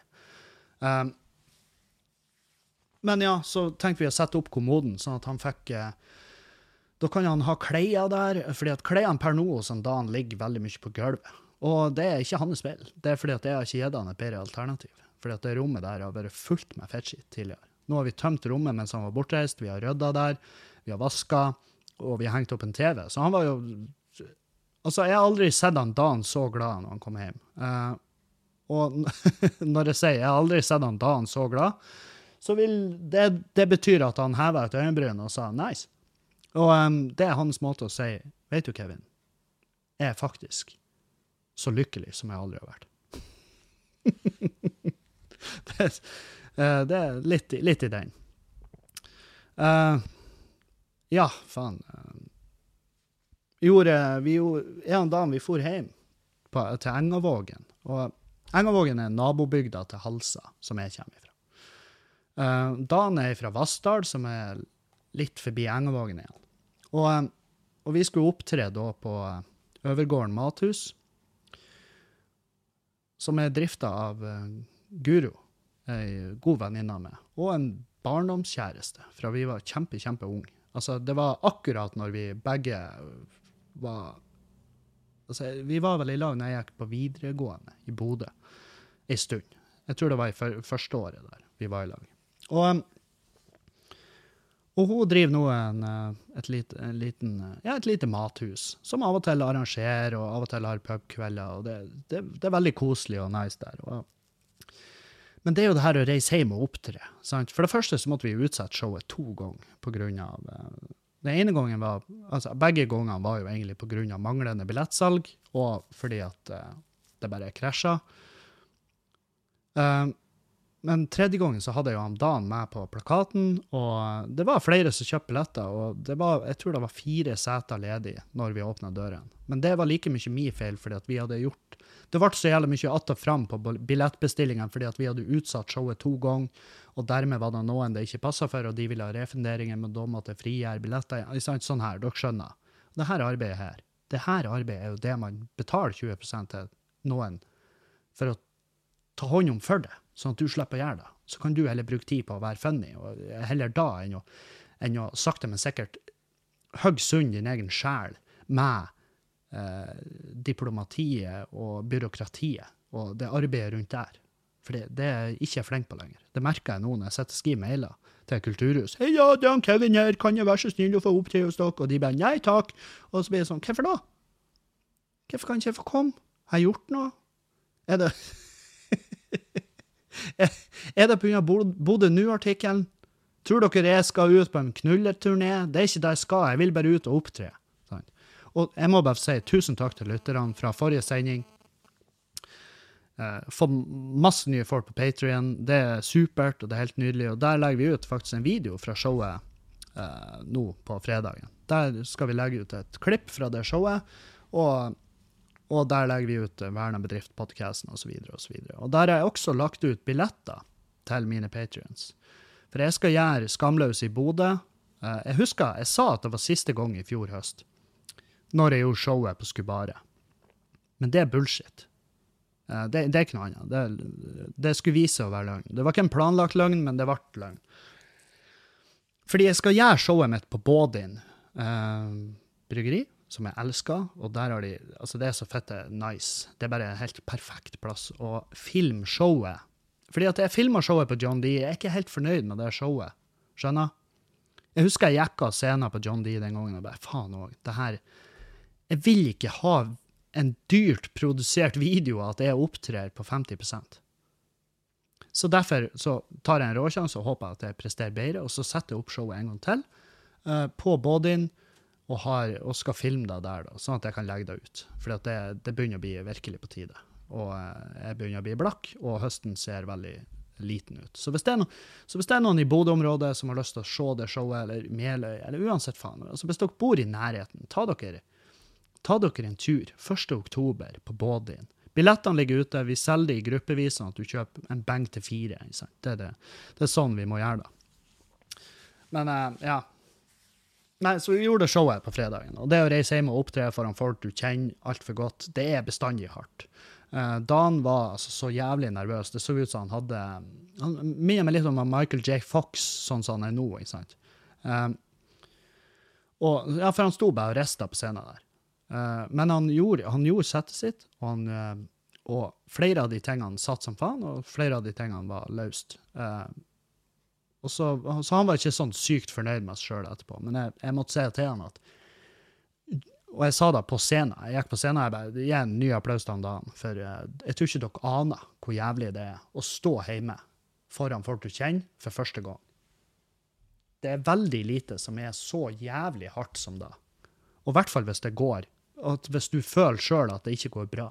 Men ja, så tenkte vi å sette opp kommoden, sånn at han fikk... Da kan han ha klær der, fordi at klærne per nå som Dan ligger veldig mye på gulvet. Og det er ikke hans feil. Det er fordi at jeg har ikke gitt han et bedre alternativ. Fordi at det rommet der har vært fullt med fettskitt tidligere. Nå har vi tømt rommet mens han var bortreist, vi har ryddet der, vi har vasket, og vi har hengt opp en T V. Så han var jo... Altså, jeg har aldri sett han Dan så glad når han kom hjem. Uh, og når jeg sier jeg har aldri sett han Dan så glad, så vil det, det betyr at han hevet et øyenbryn og sa nice. Og um, det er hans måte å si, vet du, Kevin, jeg er faktisk så lykkelig som jeg aldri har vært. det, uh, det er litt, litt i den. Uh, ja, faen. Uh, gjorde, vi gjorde, en dag vi for hjem på, til Engavågen, og Engavågen er nabobygda til Halsa, som jeg kommer ifra. Uh, Dan er fra Vassdal, som er litt forbi Engavågen igjen. Og, og vi skulle opptre da på Øvergården Mathus, som er driftet av uh, Guro, en god venninne med, og en barndomskjæreste, fra vi var kjempe, kjempe ung. Altså, det var akkurat når vi begge var... Altså, vi var vel i lag når jeg gikk på videregående i Bodø, en stund. Jeg tror det var i for, første året der vi var i lag. Og... Um, Og hun driver nå en, et, lite, en liten, ja, et lite mathus, som av og til arrangerer, og av og til har pubkvelder, og det, det, det er veldig koselig og nice der. Og, men det er jo det her å reise hjem og opptre, sant? For det første så måtte vi utsette showet to ganger på grunn av... Den ene gangen var... Altså, begge gangene var jo egentlig på grunn av manglende billettsalg, og fordi at uh, det bare krasjet. Uh, Men tredje gangen så hadde jeg jo han Dan med på plakaten, og det var flere som kjøpte billetter, og det var, jeg tror det var fire seter ledige når vi åpnet døren. Men det var like mye min feil, fordi at vi hadde gjort... Det ble så jævlig mye att og fram på billettbestillingen, fordi at vi hadde utsatt showet to ganger, og dermed var det noen det ikke passet for, og de ville ha refunderinger, men da måtte frigjøre billetter. Sånn her, dere skjønner. Det her arbeidet her, det her arbeidet er jo det man betaler tjue prosent til noen for å ta hånd om for det, sånn at du slipper å gjøre det. Så kan du heller bruke tid på å være funny, og heller da enn å, enn å sakte, men sikkert høgg sund din egen sjel med eh, diplomatiet og byråkratiet, og det arbeidet rundt der. For det, det er jeg ikke flink på lenger. Det merker jeg nå når jeg setter skriv mailer til Kulturhus. Hei, ja, det er han Kevin her, kan jeg være så snill å få opptre hos dere? Og de bare, nei takk. Og så blir det sånn, hvorfor da? Hvorfor kan ikke jeg få komme? Har jeg gjort noe? Er det... Er det på grunn av Bodø Nå-artikkelen? Tror dere jeg skal ut på en knullerturné? Det er ikke det jeg skal, jeg vil bare ut og opptre. Sånn. Og jeg må bare si tusen takk til lytterne fra forrige sending. Uh, fått masse nye folk på Patreon. Det er supert, og det er helt nydelig. Og der legger vi ut faktisk en video fra showet uh, nå på fredagen. Der skal vi legge ut et klipp fra det showet, og Og der legger vi ut Verna Bedrift-podcasten og så videre og så videre. Og der har jeg også lagt ut billetter til mine Patreons. For jeg skal gjøre Skamløs i Bodø. Jeg husker, jeg sa at det var siste gang i fjor høst, når jeg gjorde showet på Skubare. Men det er bullshit. Uh, det, det er ikke noe annet. Det, det skulle vise å være løgn. Det var ikke en planlagt løgn, men det ble løgn. Fordi jeg skal gjøre showet mitt på Bådin uh, bryggeri, som jeg elsker, og der har de, altså det er så fette nice. Det er bare en helt perfekt plass å filme showet. Fordi at jeg filmet showet på John D, jeg er ikke helt fornøyd med det showet. Skjønner? Jeg husker jeg gikk av scenen på John D den gangen, og bare, faen også, det her, jeg vil ikke ha en dyrt produsert video at jeg opptrer på femti prosent. Så derfor så tar jeg en råkjans og håper at jeg presterer bedre, og så setter jeg opp showet en gang til uh, på Bådin, og, har, og skal filme det der, da, sånn at jeg kan legge det ut. For det, det begynner å bli virkelig på tide. Og uh, jeg begynner å bli blakk, og høsten ser veldig liten ut. Så hvis det er, no, så hvis det er noen i Bodø-området som har lyst til å se det showet, eller Meløy, eller uansett faen, altså hvis dere bor i nærheten, ta dere Ta dere en tur, første oktober på Bådin. Billettene ligger ute, vi selger det i gruppevis, sånn at du kjøper en bang til fire. Det er, det. det er sånn vi må gjøre da. Men uh, ja. Nei, så vi gjorde showet på fredagen, og det å reise hjem og opptre foran folk du kjenner alt for godt, det er bestandig hardt. Uh, Dan var altså så jævlig nervøs, det så ut som han hadde, han minner meg litt om Michael J. Fox, sånn som han er nå, ikke sant? Uh, og, ja, for han sto bare og restet på scenen der. Uh, men han gjorde, han gjorde settet sitt, og, han, uh, og flere av de tingene satt som faen, og flere av de tingene var løst. Uh, og så, så han var ikke sånn sykt fornøyd med seg selv etterpå, men jeg, jeg måtte si til han at, og jeg sa det på scenen, jeg gikk på scenen, jeg bare, gi en ny applaus til han da, for uh, jeg tror ikke dere aner hvor jævlig det er å stå hjemme foran folk du kjenner for første gang. Det er veldig lite som er så jævlig hardt som det. Og i hvert fall hvis det går, at hvis du føler selv at det ikke går bra.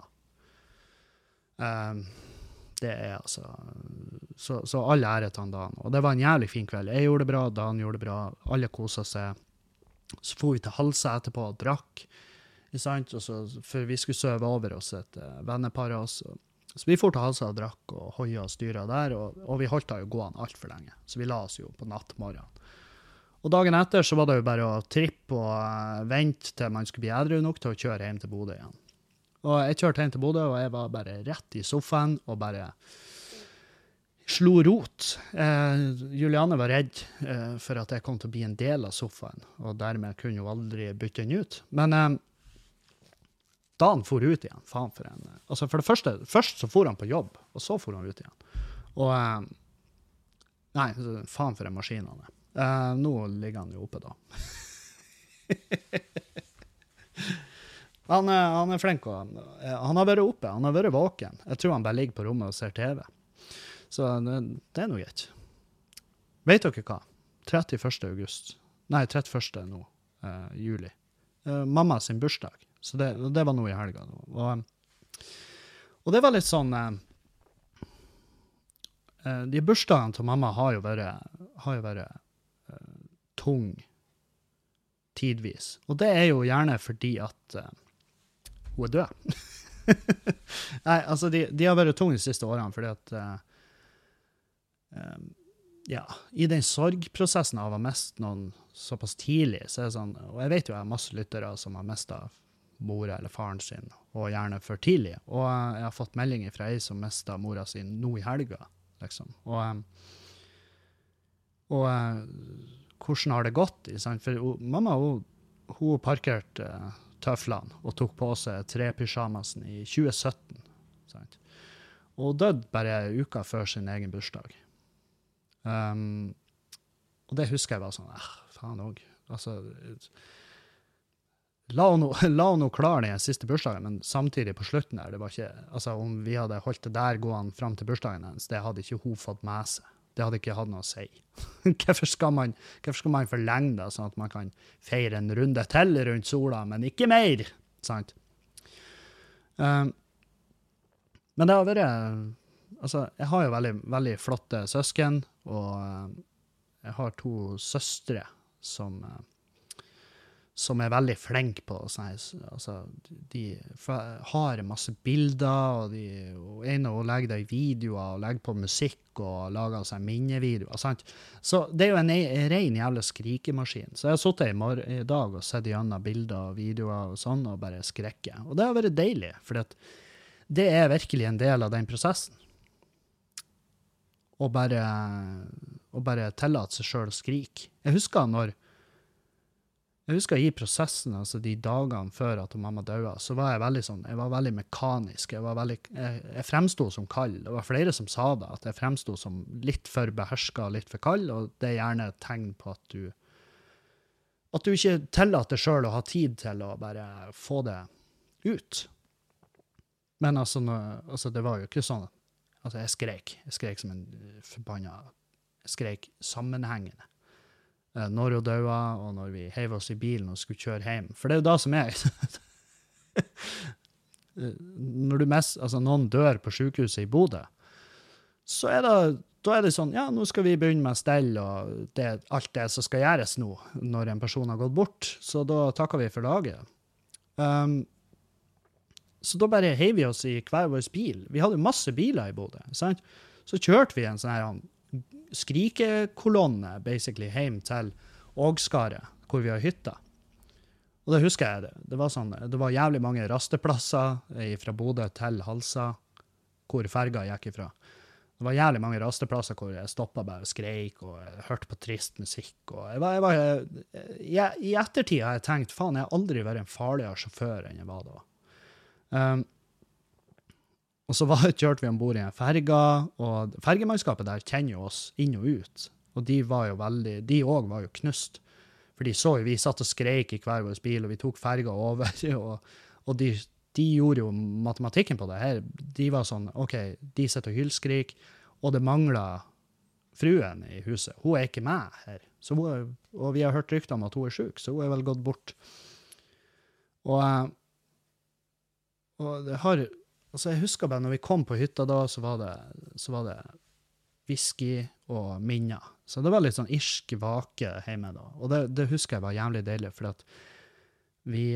Um, det er altså, så, så alle ære til han Dan. Og det var en jævlig fin kveld. Jeg gjorde det bra, Dan gjorde det bra, alle koset seg. Så får vi til Halsa etterpå og drakk, ikke sant? Og så, for vi skulle søve over oss et uh, vennepar av oss. Så vi får til Halsa og drakk og høya og styret der, og, og vi holdt da jo gående alt for lenge. Så vi la oss jo på nattmorgen. Og dagen etter så var det jo bare å trippe og uh, vente til man skulle bli edru nok til å kjøre hjem til Bodø igjen. Og jeg kjørte hjem til Bodø, og jeg var bare rett i sofaen og bare slo rot. Eh, Juliane var redd eh, for at jeg kom til å bli en del av sofaen, og dermed kunne jo aldri bytte den ut. Men eh, Dan for ut igjen, faen for en. Altså for det første, først så for han på jobb, og så for han ut igjen. Og eh, nei, faen for en maskin han er. Uh, nå ligger han jo oppe da. han, er, han er flink, og uh, han har vært oppe, han har vært våken. Jeg tror han bare ligger på rommet og ser T V. Så det, det er noe greit. Vet dere hva? trettiførste august. Nei, trettiførste nå, uh, juli. Uh, mamma sin bursdag. Så det, det var nå i helga. Og, og det var litt sånn... Uh, uh, de bursdagene til mamma har jo vært... Har jo vært tung tidvis. Og det er jo gjerne fordi at uh, hun er død. Nei, altså de, de har vært tung de siste årene fordi at uh, um, ja, i den sorgprosessen av å miste noen såpass tidlig, så er det sånn, og jeg vet jo jeg har masse lyttere som har mistet mora eller faren sin, og gjerne for tidlig. Og uh, jeg har fått meldinger fra ei som mistet mora sin nå i helga, liksom. Og, um, og uh, hvordan har det gått? Sant? For hun, mamma hun, hun parkerte uh, tøflene og tok på seg trepyjamasen i tjue sytten. Sant? Og døde bare uka før sin egen bursdag. Um, og det husker jeg var sånn, eh, faen også. Altså, la hun nå klare den siste bursdagen, men samtidig på slutten der, det var ikke, altså om vi hadde holdt det der gående frem til bursdagen hennes, det hadde ikke hun fått med seg. Det hadde ikke hatt noe å si. Hvorfor skal man, hvorfor skal man forlenge det, sånn at man kan feire en runde til rundt sola, men ikke mer, sant? Um, men det har vært, altså, jeg har jo veldig, veldig flotte søsken, og uh, jeg har to søstre som, uh, som er veldig flink på sånn, altså, de har masse bilder, og, de, og en av legger det i videoer, og legger på musikk, og lager seg minnevideoer, sant? Så det er jo en, en ren jævla skrikemaskin. Så jeg har suttet i, morgen, i dag og sett gjennom bilder og videoer og sånn, og bare skrekke. Og det har vært deilig, for det er virkelig en del av den prosessen. Og bare, og bare tillate seg selv å skrike. Jeg husker når, jeg husker i prosessen, altså de dagene før at mamma døde, så var jeg veldig sånn, jeg var veldig mekanisk, jeg var veldig, jeg, jeg fremstod som kald. Det var flere som sa det, at jeg fremstod som litt for behersket og litt for kald, og det er gjerne et tegn på at du, at du ikke tillater selv å ha tid til å bare få det ut. Men altså, altså det var jo ikke sånn, altså jeg skrek, jeg skrek som en forbannet, jeg skrek sammenhengende. Når hun døde, og når vi heiv oss i bilen og skulle kjøre hjem. For det er jo da som er. Når du mest, altså noen dør på sykehuset i Bodø, så er det, da er det sånn, ja, nå skal vi begynne med stell og det, alt det som skal gjøres nå, når en person har gått bort. Så da takker vi for laget. Um, så da bare heiv vi oss i hver vår bil. Vi hadde masse biler i Bodø, sant? Så kjørte vi en sånn her skrikekolonne, basically, hjem til Ågskaret, hvor vi har hytta. Og det husker jeg det. Det var, sånn, det var jævlig mange rasteplasser fra Bodø til Halsa, hvor ferga gikk ifra. Det var jævlig mange rasteplasser hvor jeg stoppet bare og skreik, og jeg hørte på trist musikk. Og jeg var, jeg var, jeg, I ettertid har jeg tenkt, faen, jeg har aldri vært en farligere sjåfør enn jeg var da. Um, Og så var, kjørte vi ombord i en ferga, og fergemannskapet der kjenner jo oss inn og ut. Og de var jo veldig, de også var jo knust. For de så jo, vi satt og skreik i hver vår bil, og vi tok ferga over, og, og de, de gjorde jo matematikken på det her. De var sånn, ok, de sitter og hylskrik, og det mangler fruen i huset. Hun er ikke med her. Så hun er, og vi har hørt rykter om at hun er syk, så hun er vel gått bort. Og, og det har... Altså, jeg husker bare, når vi kom på hytta da, så var det, så var det whisky og minner. Så det var litt sånn irsk vake hjemme da. Og det, det husker jeg var jævlig deilig, for at vi,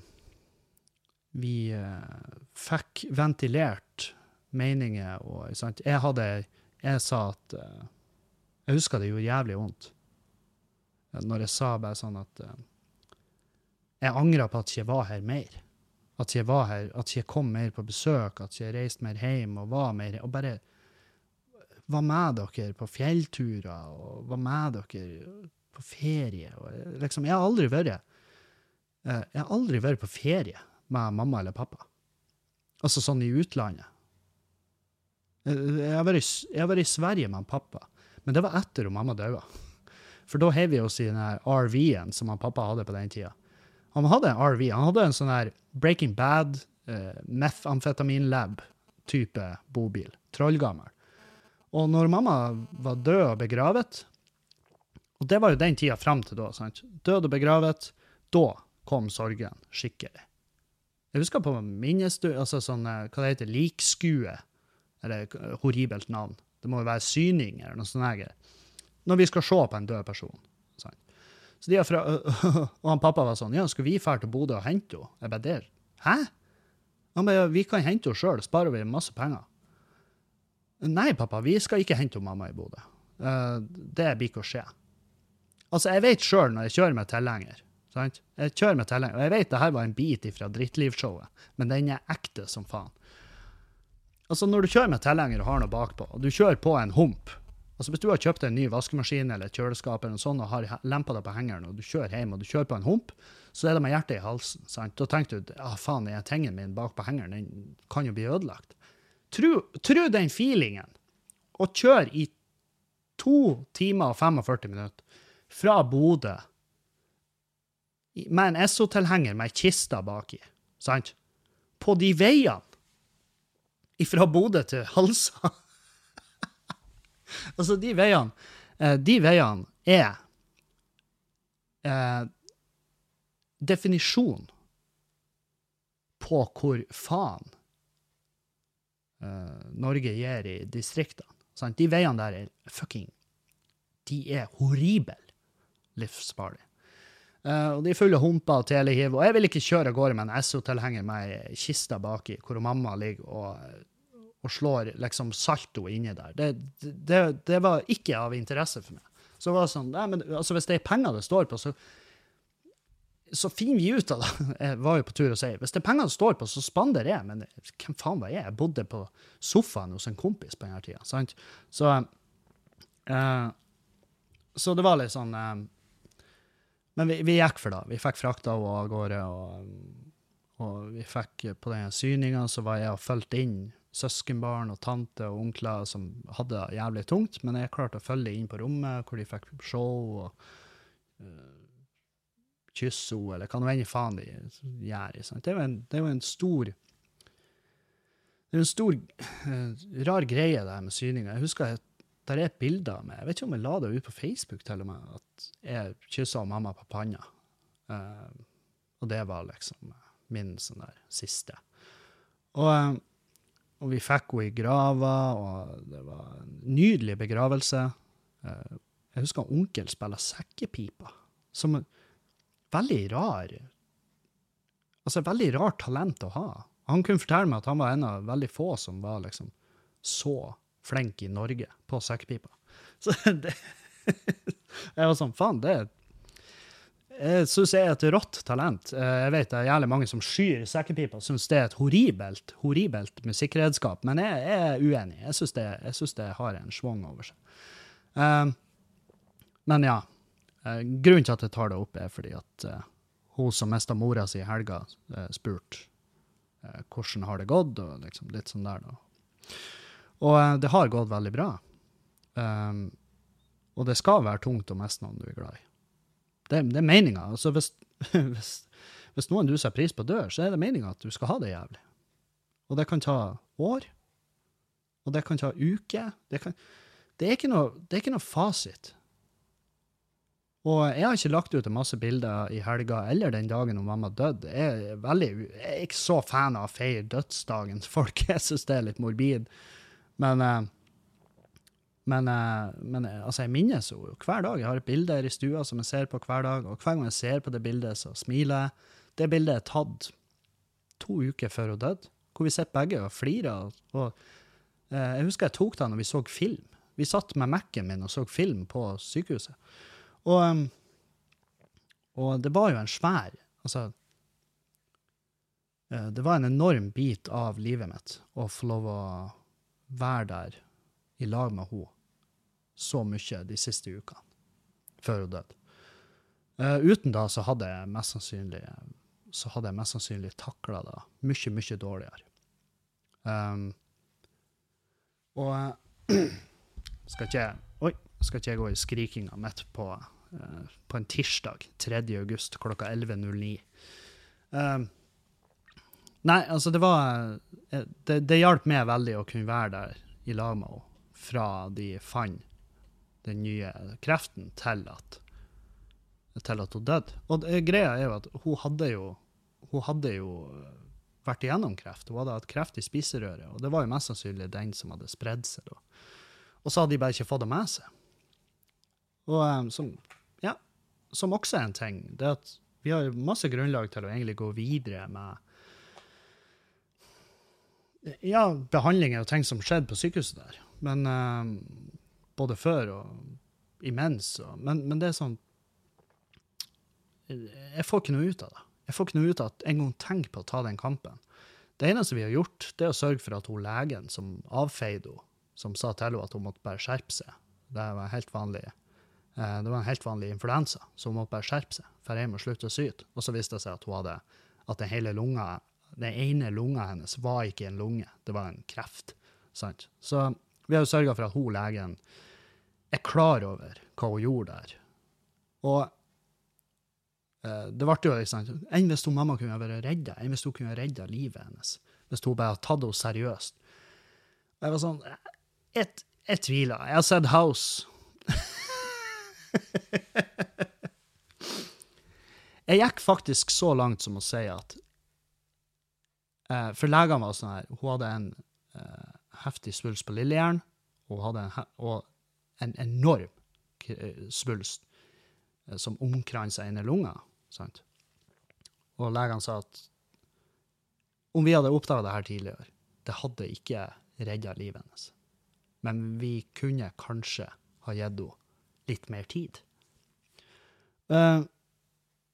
vi fikk ventilert meninger, og sant? Jeg hadde, jeg sa at, jeg husker det gjorde jævlig vondt. Når jeg sa bare sånn at jeg angret på at jeg var her mer. At jeg var her, at jeg kom mer på besøk, at jeg reiste mer hjem og var mer, og bare var med dere på fjellturer, og var med dere på ferie. Og liksom, jeg har aldri vært, jeg har aldri vært på ferie med mamma eller pappa. Altså sånn i utlandet. Jeg har vært, jeg har vært i Sverige med pappa, men det var etter og mamma døde. For da hev vi oss i den her R V-en som han pappa hadde på den tida. Han hadde en R V, han hadde en sånn her Breaking Bad, uh, methamfetamin-lab-type bobil, trollgammel. Og når mamma var død og begravet, og det var jo den tida frem til da, sant? Død og begravet, da kom sorgen skikkelig. Jeg husker på minnestu, altså sånn, hva det heter, likskue, eller horribelt navn. Det må jo være syning, eller noe sånt her. Når vi skal se på en død person. Så de fra, og han pappa var sånn, ja, skal vi fære til Bodø og hente henne? Jeg bare, der. Hæ? Han bare, vi kan hente henne selv, sparer vi masse penger. Nei, pappa, vi skal ikke hente mamma i Bodø. Uh, det blir ikke å skje. Altså, jeg vet selv når jeg kjører med tilhenger, sant? Jeg kjører med tilhenger, og jeg vet det her var en bit fra drittlivshowet, men den er ekte som faen. Altså, når du kjører med tilhenger og har noe bakpå, og du kjører på en hump, altså hvis du har kjøpt en ny vaskemaskin eller et kjøleskap eller noe sånt, og har lempet deg på hengeren, og du kjører hjem, og du kjører på en hump, så er det med hjertet i halsen, sant? Da tenker du, ah faen, den tingen min bak på hengeren, den kan jo bli ødelagt. Tro, tro den feelingen, og kjør i to timer og femogførti minutter fra Bodø, med en Esso-tilhenger med kista baki, sant? På de veiene, fra Bodø til Halsa. Altså, de veiene, eh, de veiene er eh, definisjon på hvor faen eh, Norge gir i distriktene. Sant? De veiene der er fucking, de er horrible livsfarlige. Uh, og de er fulle humper og telehiv, og jeg vil ikke kjøre av gårde med en S O-tilhenger med kista baki, hvor mamma ligger og, og slår liksom salto inni der. Det, det, det var ikke av interesse for meg. Så det var sånn, nei, men altså, hvis det er penger det står på, så så finner vi ut av det. Jeg var jo på tur å si, hvis det pengene står på, så spander jeg, men hvem faen var jeg? Jeg bodde på sofaen hos en kompis på denne tiden, sant? Så, uh, så det var litt sånn, uh, men vi, vi gikk for det. Vi fikk frakta og av gårde, og, og vi fikk på den syningen, så var jeg og følte inn søskenbarn og tante og onkler som hadde det jævlig tungt, men jeg klarte å følge inn på rommet, hvor de fikk show og uh, kysso, eller hva noe enn faen de gjør. Sant? Det er jo en, det er jo en stor det er en stor uh, rar greie det her med syninger. Jeg husker at der er et bilde av meg. Jeg vet ikke om jeg la det ut på Facebook til og med, at jeg kysset mamma på panna. Uh, og det var liksom min sånn der siste. Og, uh, og vi fikk henne i grava, og det var en nydelig begravelse. Uh, jeg husker onkel spiller sekkepipa, som veldig rar, altså veldig rart talent å ha. Han kunne fortelle meg at han var en av veldig få som var liksom så flink i Norge på sekkepipa. Så det, jeg var sånn, faen, det jeg synes jeg er et rått talent. Jeg vet det er jævlig mange som skyr sekkepipa, synes det er et horribelt, horribelt musikkredskap, men jeg, jeg er uenig. Jeg synes det, jeg synes det har en svung over seg. Um, men ja, Uh, grunnen til at jeg tar det opp er fordi at uh, hun som mistet mora si i helga uh, spurte uh, hvordan har det gått, og liksom litt sånn der da. Og uh, det har gått veldig bra. Um, og det skal være tungt å miste noen du er glad i. Det, det er meningen. Altså hvis, hvis, hvis noen du ser pris på dør, så er det meningen at du skal ha det jævlig. Og det kan ta år, og det kan ta uker. Det, kan, det, er ikke noe, det er ikke noe fasit. Og jeg har ikke lagt ut en masse bilder i helga, eller den dagen når mamma døde. Jeg er, veldig, jeg er ikke så fan av å feire dødsdagen. Folk, jeg synes det er litt morbid. Men, men, men altså, jeg minnes jo hver dag. Jeg har et bilde her i stua som jeg ser på hver dag, og hver gang jeg ser på det bildet, så smiler jeg. Det bildet er tatt to uker før hun døde, hvor vi sitter begge og flirer. Og, jeg husker jeg tok det når vi så film. Vi satt med Mac-en min og så film på sykehuset. Og, og det var jo en svær, altså, det var en enorm bit av livet mitt å få lov å være der i lag med henne så mye de siste ukene, før hun døde. Uh, uten da så hadde jeg mest sannsynlig, så hadde jeg mest sannsynlig taklet det mye, mye dårligere. Um, og skal ikke jeg, oi, skal ikke jeg gå i skrikinga midt på, uh, på en tirsdag, tredje august, klokka elleve null ni. Um, nei, altså det var, det, det hjalp meg veldig å kunne være der i lag med henne, fra de fant den nye kreften til at, til at hun døde. Og det, greia er jo at hun hadde jo, hun hadde jo vært igjennom kreft. Hun hadde hatt kreft i spiserøret, og det var jo mest sannsynlig den som hadde spredd seg da. Og så hadde de bare ikke fått det med seg. Og um, som, ja, som også er en ting, det er at vi har masse grunnlag til å egentlig gå videre med ja, behandlinger og ting som skjedde på sykehuset der. Men um, både før og imens. Og, men, men det er sånn, jeg får ikke noe ut av det. Jeg får ikke noe ut av at en gang tenk på å ta den kampen. Det eneste vi har gjort, det er å sørge for at hun legen som avfeide henne, som sa til henne at hun måtte bare skjerpe seg. Det var helt vanlig. Det var en helt vanlig influensa, så hun måtte bare skjerpe seg, for hjem og slutte å syte. Og så viste det seg at hun hadde, at den hele lunga, den ene lunga hennes var ikke en lunge, det var en kreft. Sant? Så vi har jo sørget for at hun, legen, er klar over hva hun gjorde der. Og eh, det ble jo, ikke sant, enn hvis hun mamma kunne være redda, enn hvis hun kunne redda livet hennes, hvis hun bare hadde tatt henne seriøst. Og jeg var sånn, jeg, jeg tviler, jeg har sett House. Jeg gikk faktisk så langt som å si at eh, for legene var sånn her, hun hadde en eh, heftig svulst på lillehjernen, og hun hadde en, og en enorm svulst eh, som omkranset inn i lunga, sant? Og legene sa at om vi hadde oppdaget det her tidligere, det hadde ikke reddet livet hennes. Men vi kunne kanskje ha gitt henne litt mer tid. Uh,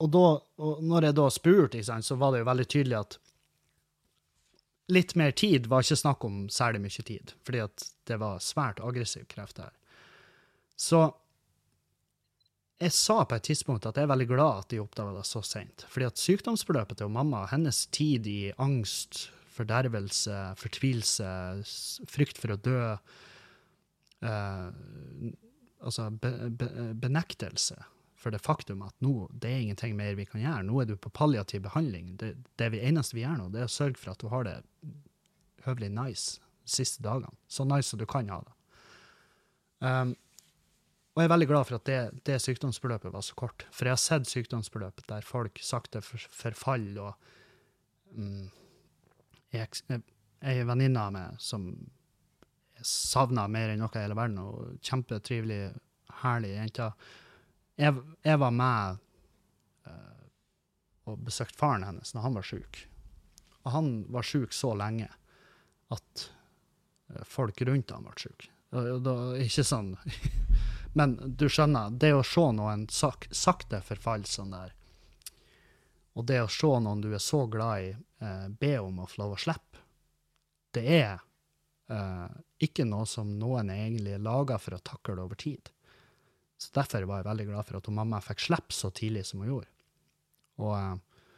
og, da, og når jeg da spurte, ikke sant, så var det jo veldig tydelig at litt mer tid var ikke snakk om særlig mye tid, fordi at det var svært aggressiv kreft her. Så jeg sa på et tidspunkt at jeg er veldig glad at de oppdaget det så sent, fordi at sykdomsforløpet til mamma, hennes tid i angst, fordervelse, fortvilelse, frykt for å dø, eh, altså be, be, benektelse for det faktum at nå, det er ingenting mer vi kan gjøre. Nå er du på palliativ behandling. Det, det vi, eneste vi gjør nå, det er å sørge for at du har det høvelig nice de siste dagene. Så nice som du kan ha det. Um, og jeg er veldig glad for at det, det sykdomsforløpet var så kort. For jeg har sett sykdomsforløpet der folk sakte for, forfaller, og um, jeg, jeg, jeg er venninne av meg som jeg savner mer enn noe i hele verden, og kjempetrivelig, herlig jenter. Jeg, jeg var med uh, og besøkte faren hennes når han var syk. Og han var syk så lenge at uh, folk rundt han var syk. Og, da, ikke sånn, men du skjønner, det å se noen sak, sakte forfall sånn der, og det å se noen du er så glad i uh, be om å få lov å slippe, det er uh, ikke noe som noen egentlig er laget for å takle over tid. Så derfor var jeg veldig glad for at hun mamma fikk slippe så tidlig som hun gjorde. Og,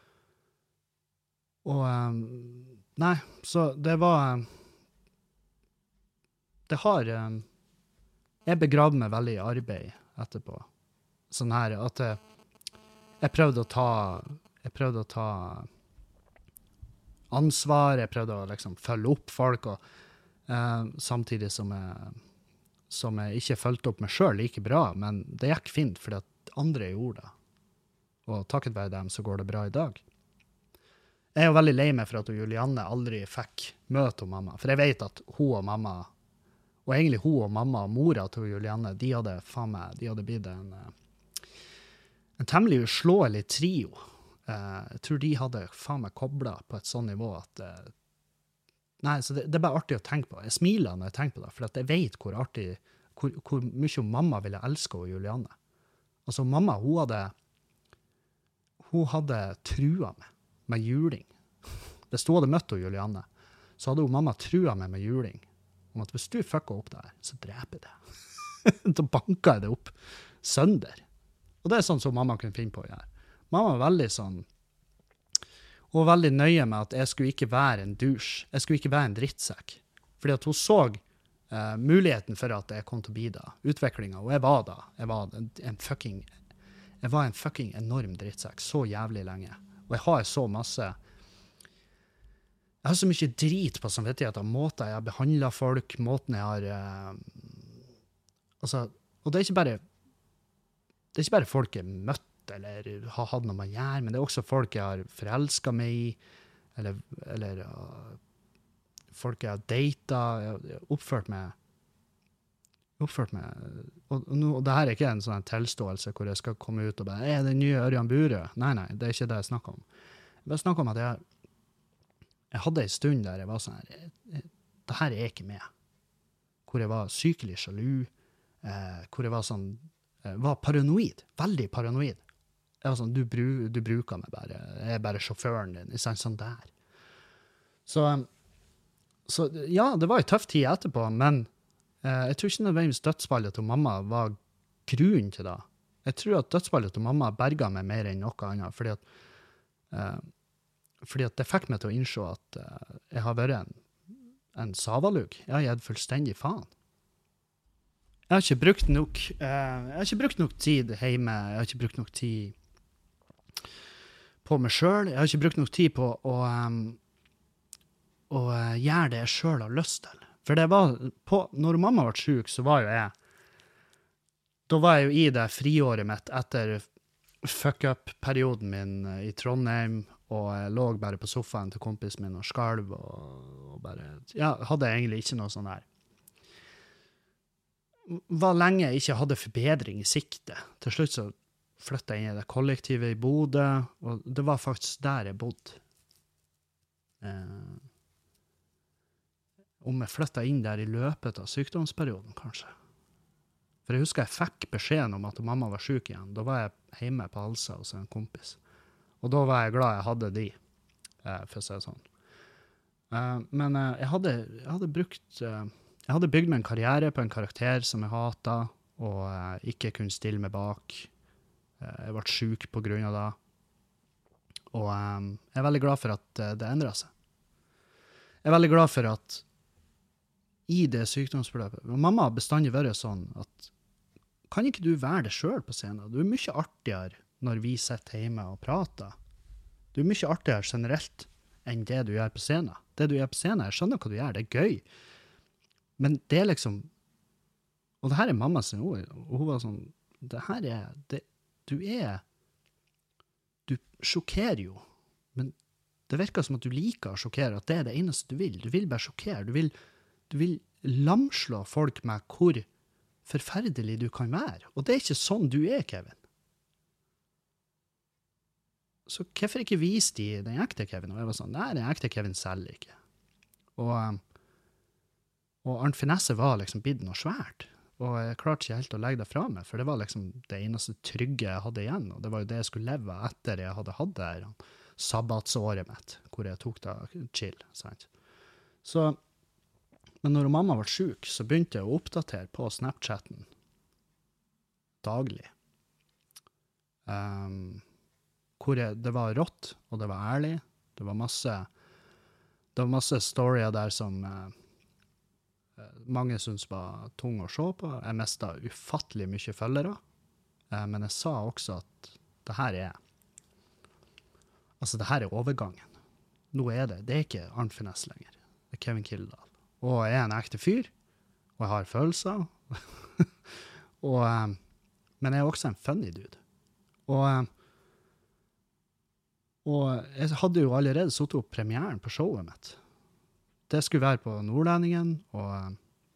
og nei, så det var, det har, jeg begravde meg veldig i arbeid etterpå. Sånn her, at jeg, jeg prøvde å ta, jeg prøvde å ta ansvar, jeg prøvde å liksom følge opp folk, og uh, samtidig som jeg, som jeg ikke følte opp meg selv like bra, men det gikk fint, fordi at andre gjorde det. Og takket være dem så går det bra i dag. Jeg er jo veldig lei meg for at Julianne aldri fikk møte om mamma, for jeg vet at hun og mamma, og egentlig hun og mamma og mora til Julianne, de hadde, faen meg, de hadde blitt en, en temmelig uslåelig trio. Jeg tror de hadde faen meg koblet på et sånt nivå at nei, så det, det er bare artig å tenke på. Jeg smiler når jeg tenker på det, for at jeg vet hvor artig, hvor, hvor mye mamma ville elske og Julianne. Altså, mamma, hun hadde, hun hadde trua meg med juling. Hvis du hadde møtt henne, Julianne, så hadde hun mamma trua meg med juling. Om at hvis du fucker opp der, så dreper jeg det. Da banker jeg det opp sønder. Og det er sånn som mamma kunne finne på å gjøre. Mamma var veldig sånn, hun var veldig nøye med at jeg skulle ikke være en douche. Jeg skulle ikke være en drittsekk. Fordi at hun så uh, muligheten for at jeg kom til å bli da. Utviklingen, og jeg var da. Jeg var en, en fucking, jeg var en fucking enorm drittsekk. Så jævlig lenge. Og jeg har så masse, jeg har så mye drit på samvittighet av måter jeg har behandlet folk, måten jeg har, uh, altså, og det er ikke bare, det er ikke bare folk jeg møtte, eller har hatt noe med å gjøre, men det er også folk jeg har forelsket meg i, eller, eller uh, folk jeg har datet, jeg har oppført meg, oppført meg, og, og, nå, og det her er ikke en sånn tilståelse hvor jeg skal komme ut og bare, er det nye Ørjan Burøe? Nei, nei, det er ikke det jeg snakker om. Jeg bare snakker om at jeg, jeg hadde en stund der jeg var sånn her, det her er ikke med. Hvor jeg var sykelig sjalu, eh, hvor jeg var sånn, eh, var paranoid, veldig paranoid. Jeg var sånn, du, bru, du bruker meg bare, jeg er bare sjåføren din, i sånn, sånn der. Så, så ja, det var en tøff tid etterpå, men eh, jeg tror ikke nødvendigvis dødsballet til mamma var grunnen til det. Jeg tror at dødsballet til mamma berget meg mer enn noe annet, fordi at, eh, fordi at det fikk meg til å innse at eh, jeg har vært en, en savalug. Jeg har gitt fullstendig faen. Jeg har ikke brukt nok, eh, jeg har ikke brukt nok tid hjemme, jeg har ikke brukt nok tid på meg selv, jeg har ikke brukt nok tid på å, um, å uh, gjøre det jeg selv har lyst til. For det var, på, når mamma var syk, så var jo jeg, da var jeg jo i det friåret mitt etter fuck-up-perioden min i Trondheim, og jeg lå bare på sofaen til kompisen min og skalv, og, og bare, ja, hadde egentlig ikke noe sånn her. Var lenge jeg ikke hadde forbedring i sikte. Til slutt så flyttet jeg inn i det kollektivet i Bodø, og det var faktisk der jeg bodde. Eh, om jeg flyttet inn der i løpet av sykdomsperioden, kanskje. For jeg husker jeg fikk beskjeden om at mamma var syk igjen. Da var jeg hjemme på Halsa hos en kompis. Og da var jeg glad jeg hadde de, eh, for å si det sånn. Uh, men uh, jeg, hadde, jeg hadde brukt uh, Jeg hadde bygd meg en karriere på en karakter som jeg hatet, og uh, ikke kunne stille meg bak. Uh, jeg ble syk på grunn av det. Og um, jeg er veldig glad for at uh, det endret seg. Jeg er veldig glad for at i det sykdomsforløpet, og mamma har bestandig vært sånn at kan ikke du være det selv på scenen? Du er mye artigere når vi sitter hjemme og prater. Du er mye artigere generelt enn det du gjør på scenen. Det du gjør på scenen, jeg skjønner hva du gjør, det er gøy. Men det er liksom, og det her er mamma sin ord, og hun var sånn, det her er, det, du er, du sjokkerer jo, men det virker som at du liker å sjokkere, at det er det eneste du vil. Du vil bare sjokkere, du vil, du vil lamslå folk med hvor forferdelig du kan være. Og det er ikke sånn du er, Kevin. Så hvorfor ikke vise de den ekte Kevin? Og jeg var sånn, nei, den ekte Kevin selger ikke. Og, og Arnt Finesse var liksom blitt noe svært. Og jeg klarte ikke helt å legge det fra meg, for det var liksom det eneste trygge jeg hadde igjen. Og det var jo det jeg skulle leve etter jeg hadde hatt det her sabbatsåret mitt, hvor jeg tok det chill, sant? Så, men når mamma var syk, så begynte jeg å oppdatere på Snapchatten daglig. Um, hvor jeg, det var rått, og det var ærlig. Det var masse, det var masse storyer der som eh, mange synes var tung å se på. Jeg mistet ufattelig mye følgere, eh, men jeg sa også at det her er, altså det her er overgangen. Nå er det, det er ikke Arnt Finesse lenger. Det er Kevin Kildahl. Og jeg er en ekte fyr, og jeg har følelser. og, eh, men jeg er også en funny dude. Og eh, Og jeg hadde jo allerede satt opp premieren på showet mitt. Det skulle være på Nordlendingen, og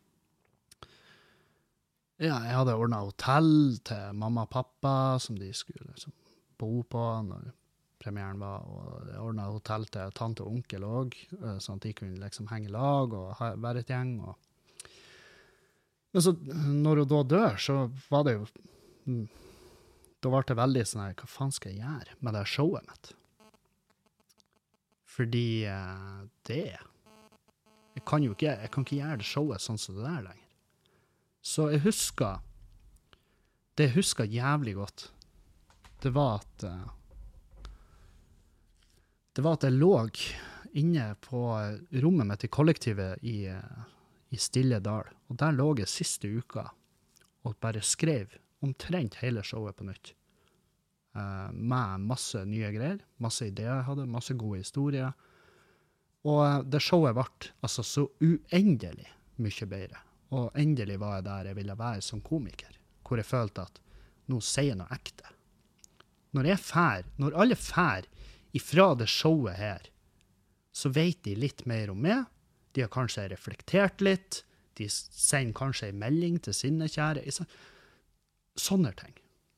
ja, jeg hadde ordnet hotell til mamma og pappa, som de skulle liksom bo på når premieren var, og jeg ordnet hotell til tante og onkel også, sånn at de kunne liksom henge i lag og ha, være et gjeng. Og... Men så, når hun da dør, så var det jo, da var det veldig sånn her, hva faen skal jeg gjøre med det showet mitt? Fordi uh, det jeg kan jo ikke, jeg kan ikke gjøre det showet sånn som det der lenger. Så jeg husker, det jeg husker jævlig godt, det var at, uh, det var at jeg lå inne på rommet mitt i kollektivet i, uh, i Stille Dal, og der lå jeg siste uka og bare skrev omtrent hele showet på nytt. Uh, med masse nye greier, masse ideer jeg hadde, masse gode historier. Og uh, det showet ble altså så uendelig mye bedre. Og endelig var jeg der jeg ville være som komiker, hvor jeg følte at nå sier jeg noe ekte. Når jeg fær, når alle fær ifra det showet her, så vet de litt mer om meg, de har kanskje reflektert litt, de sender kanskje en melding til sine kjære, sånne ting.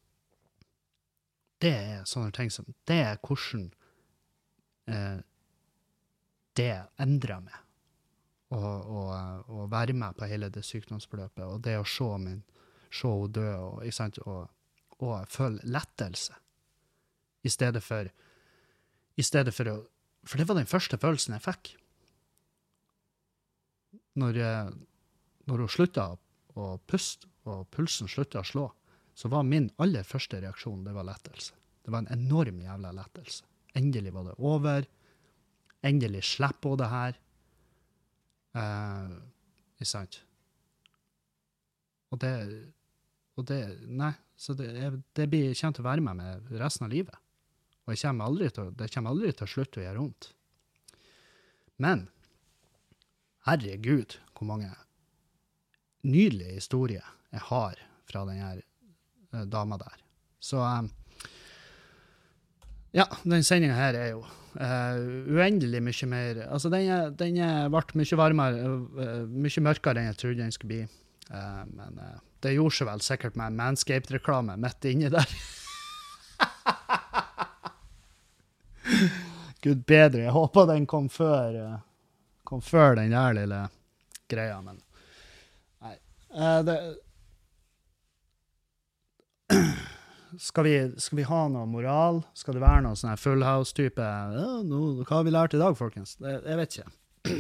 Det er sånne ting som, det er hvordan eh, det endrer meg. Og, og, og være med på hele det sykdomsforløpet, og det å se min, se henne dø, og, ikke sant, og, og føle lettelse. I stedet for, i stedet for å, for det var den første følelsen jeg fikk. Når, når hun sluttet å puste, og pulsen sluttet å slå, så var min aller første reaksjon, det var lettelse. Det var en enorm jævla lettelse. Endelig var det over. Endelig slipper hun det her. Uh, ikke sant? Og det, og det, nei, så det, det blir, kommer til å være med med resten av livet. Og jeg kommer aldri til, det kommer aldri til å slutte å gjøre vondt. Men, herregud, hvor mange nydelige historier jeg har fra denne dama der. Så um, ja, den sendingen her er jo uh, uendelig mye mer, altså den er, den er vært mye varmere, uh, mye mørkere enn jeg trodde den skulle bli. Uh, men uh, det gjorde seg vel sikkert med Manscaped-reklame midt inne der. Gud bedre, jeg håper den kom før, uh, kom før den der lille greia, men nei. Uh, det skal, vi, skal vi ha noe moral? Skal det være noe sånn her full house-type? Ja, nå, hva har vi lært i dag, folkens? Det, jeg vet ikke.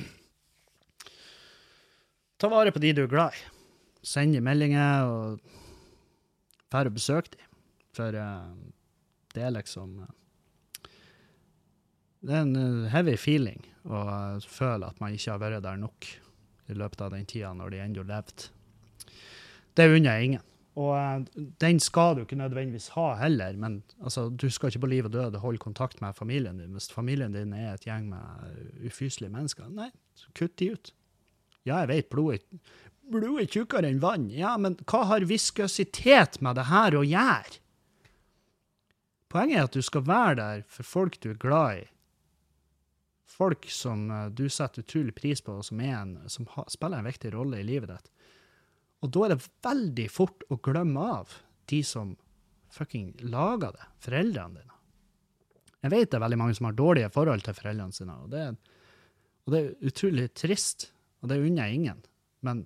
Ta vare på de du er glad i. Send meldinger og færre besøk de. For uh, det er liksom... Uh, det er en uh, heavy feeling å uh, føle at man ikke har vært der nok i løpet av den tiden når de enda levde. Det unner jeg ingen. Og uh, den skal du ikke nødvendigvis ha heller, men altså, du skal ikke på liv og død holde kontakt med familien din hvis familien din er et gjeng med ufyselige mennesker. Nei, kutt de ut. Ja, jeg vet, blod er, blod er tjukkere enn vann. Ja, men hva har viskøsitet med det her å gjøre? Poenget er at du skal være der for folk du er glad i. Folk som uh, du setter utrolig pris på, og som, er en, som ha, spiller en viktig rolle i livet ditt. Og da er det veldig fort å glemme av de som fucking lager det, foreldrene dine. Jeg vet det er veldig mange som har dårlige forhold til foreldrene sine, og det, og det er utrolig trist, og det unner jeg ingen. Men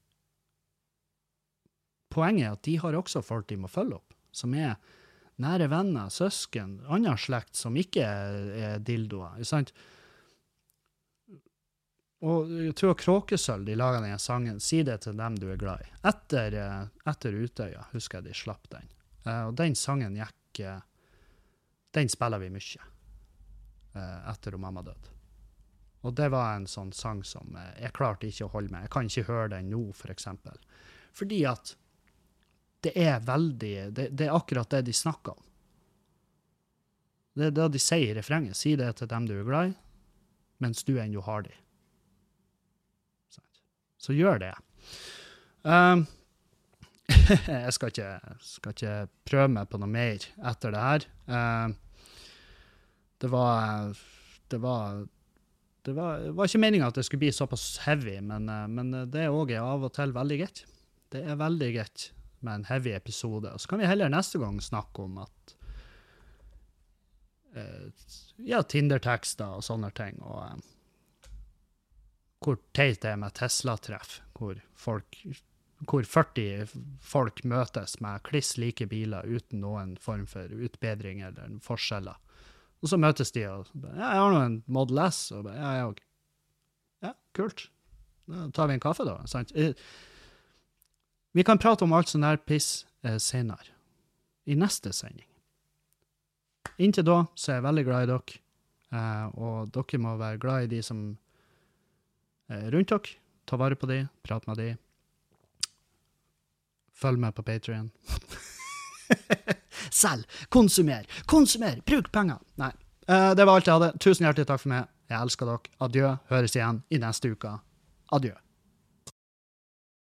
poenget er at de har også folk de må følge opp, som er nære venner, søsken, annen slekt som ikke er, er dildoer, ikke sant? Og jeg tror Kråkesølv, de lager denne sangen, si det til dem du er glad i. Etter, etter Utøya, husker jeg de slapp den. Og den sangen gikk, den spiller vi mye, etter å mamma døde. Og det var en sånn sang som jeg klarte ikke å holde med. Jeg kan ikke høre den nå, for eksempel. Fordi at det er veldig, det, det er akkurat det de snakker om. Det er det de sier i refrenget. Si det til dem du er glad i, mens du ennå har de. Så gjør det. Um, jeg skal ikke, skal ikke prøve meg på noe mer etter det her. Um, det var, det var, det var, det var ikke meningen at det skulle bli såpass heavy, men, men det er også av og til veldig greit. Det er veldig greit med en heavy episode. Og så kan vi heller neste gang snakke om at uh, ja, Tinder-tekster og sånne ting, og um, hvor teit det er med Tesla-treff, hvor, folk, hvor førti folk møtes med kliss like biler uten noen form for utbedring eller forskjeller. Og så møtes de og ja, jeg har nå en Model S, og ja, jeg også. Ja, kult. Da tar vi en kaffe da, sant? Vi kan prate om alt sånn der piss eh, senere, i neste sending. Inntil da så er jeg veldig glad i dere, eh, og dere må være glad i de som rundt dere, ta vare på de, prat med de, følg med på Patreon. Selv, konsumer, konsumer, bruk penger. Nei, uh, det var alt jeg hadde. Tusen hjertelig takk for meg. Jeg elsker dere. Adjø, høres igjen i neste uke. Adjø.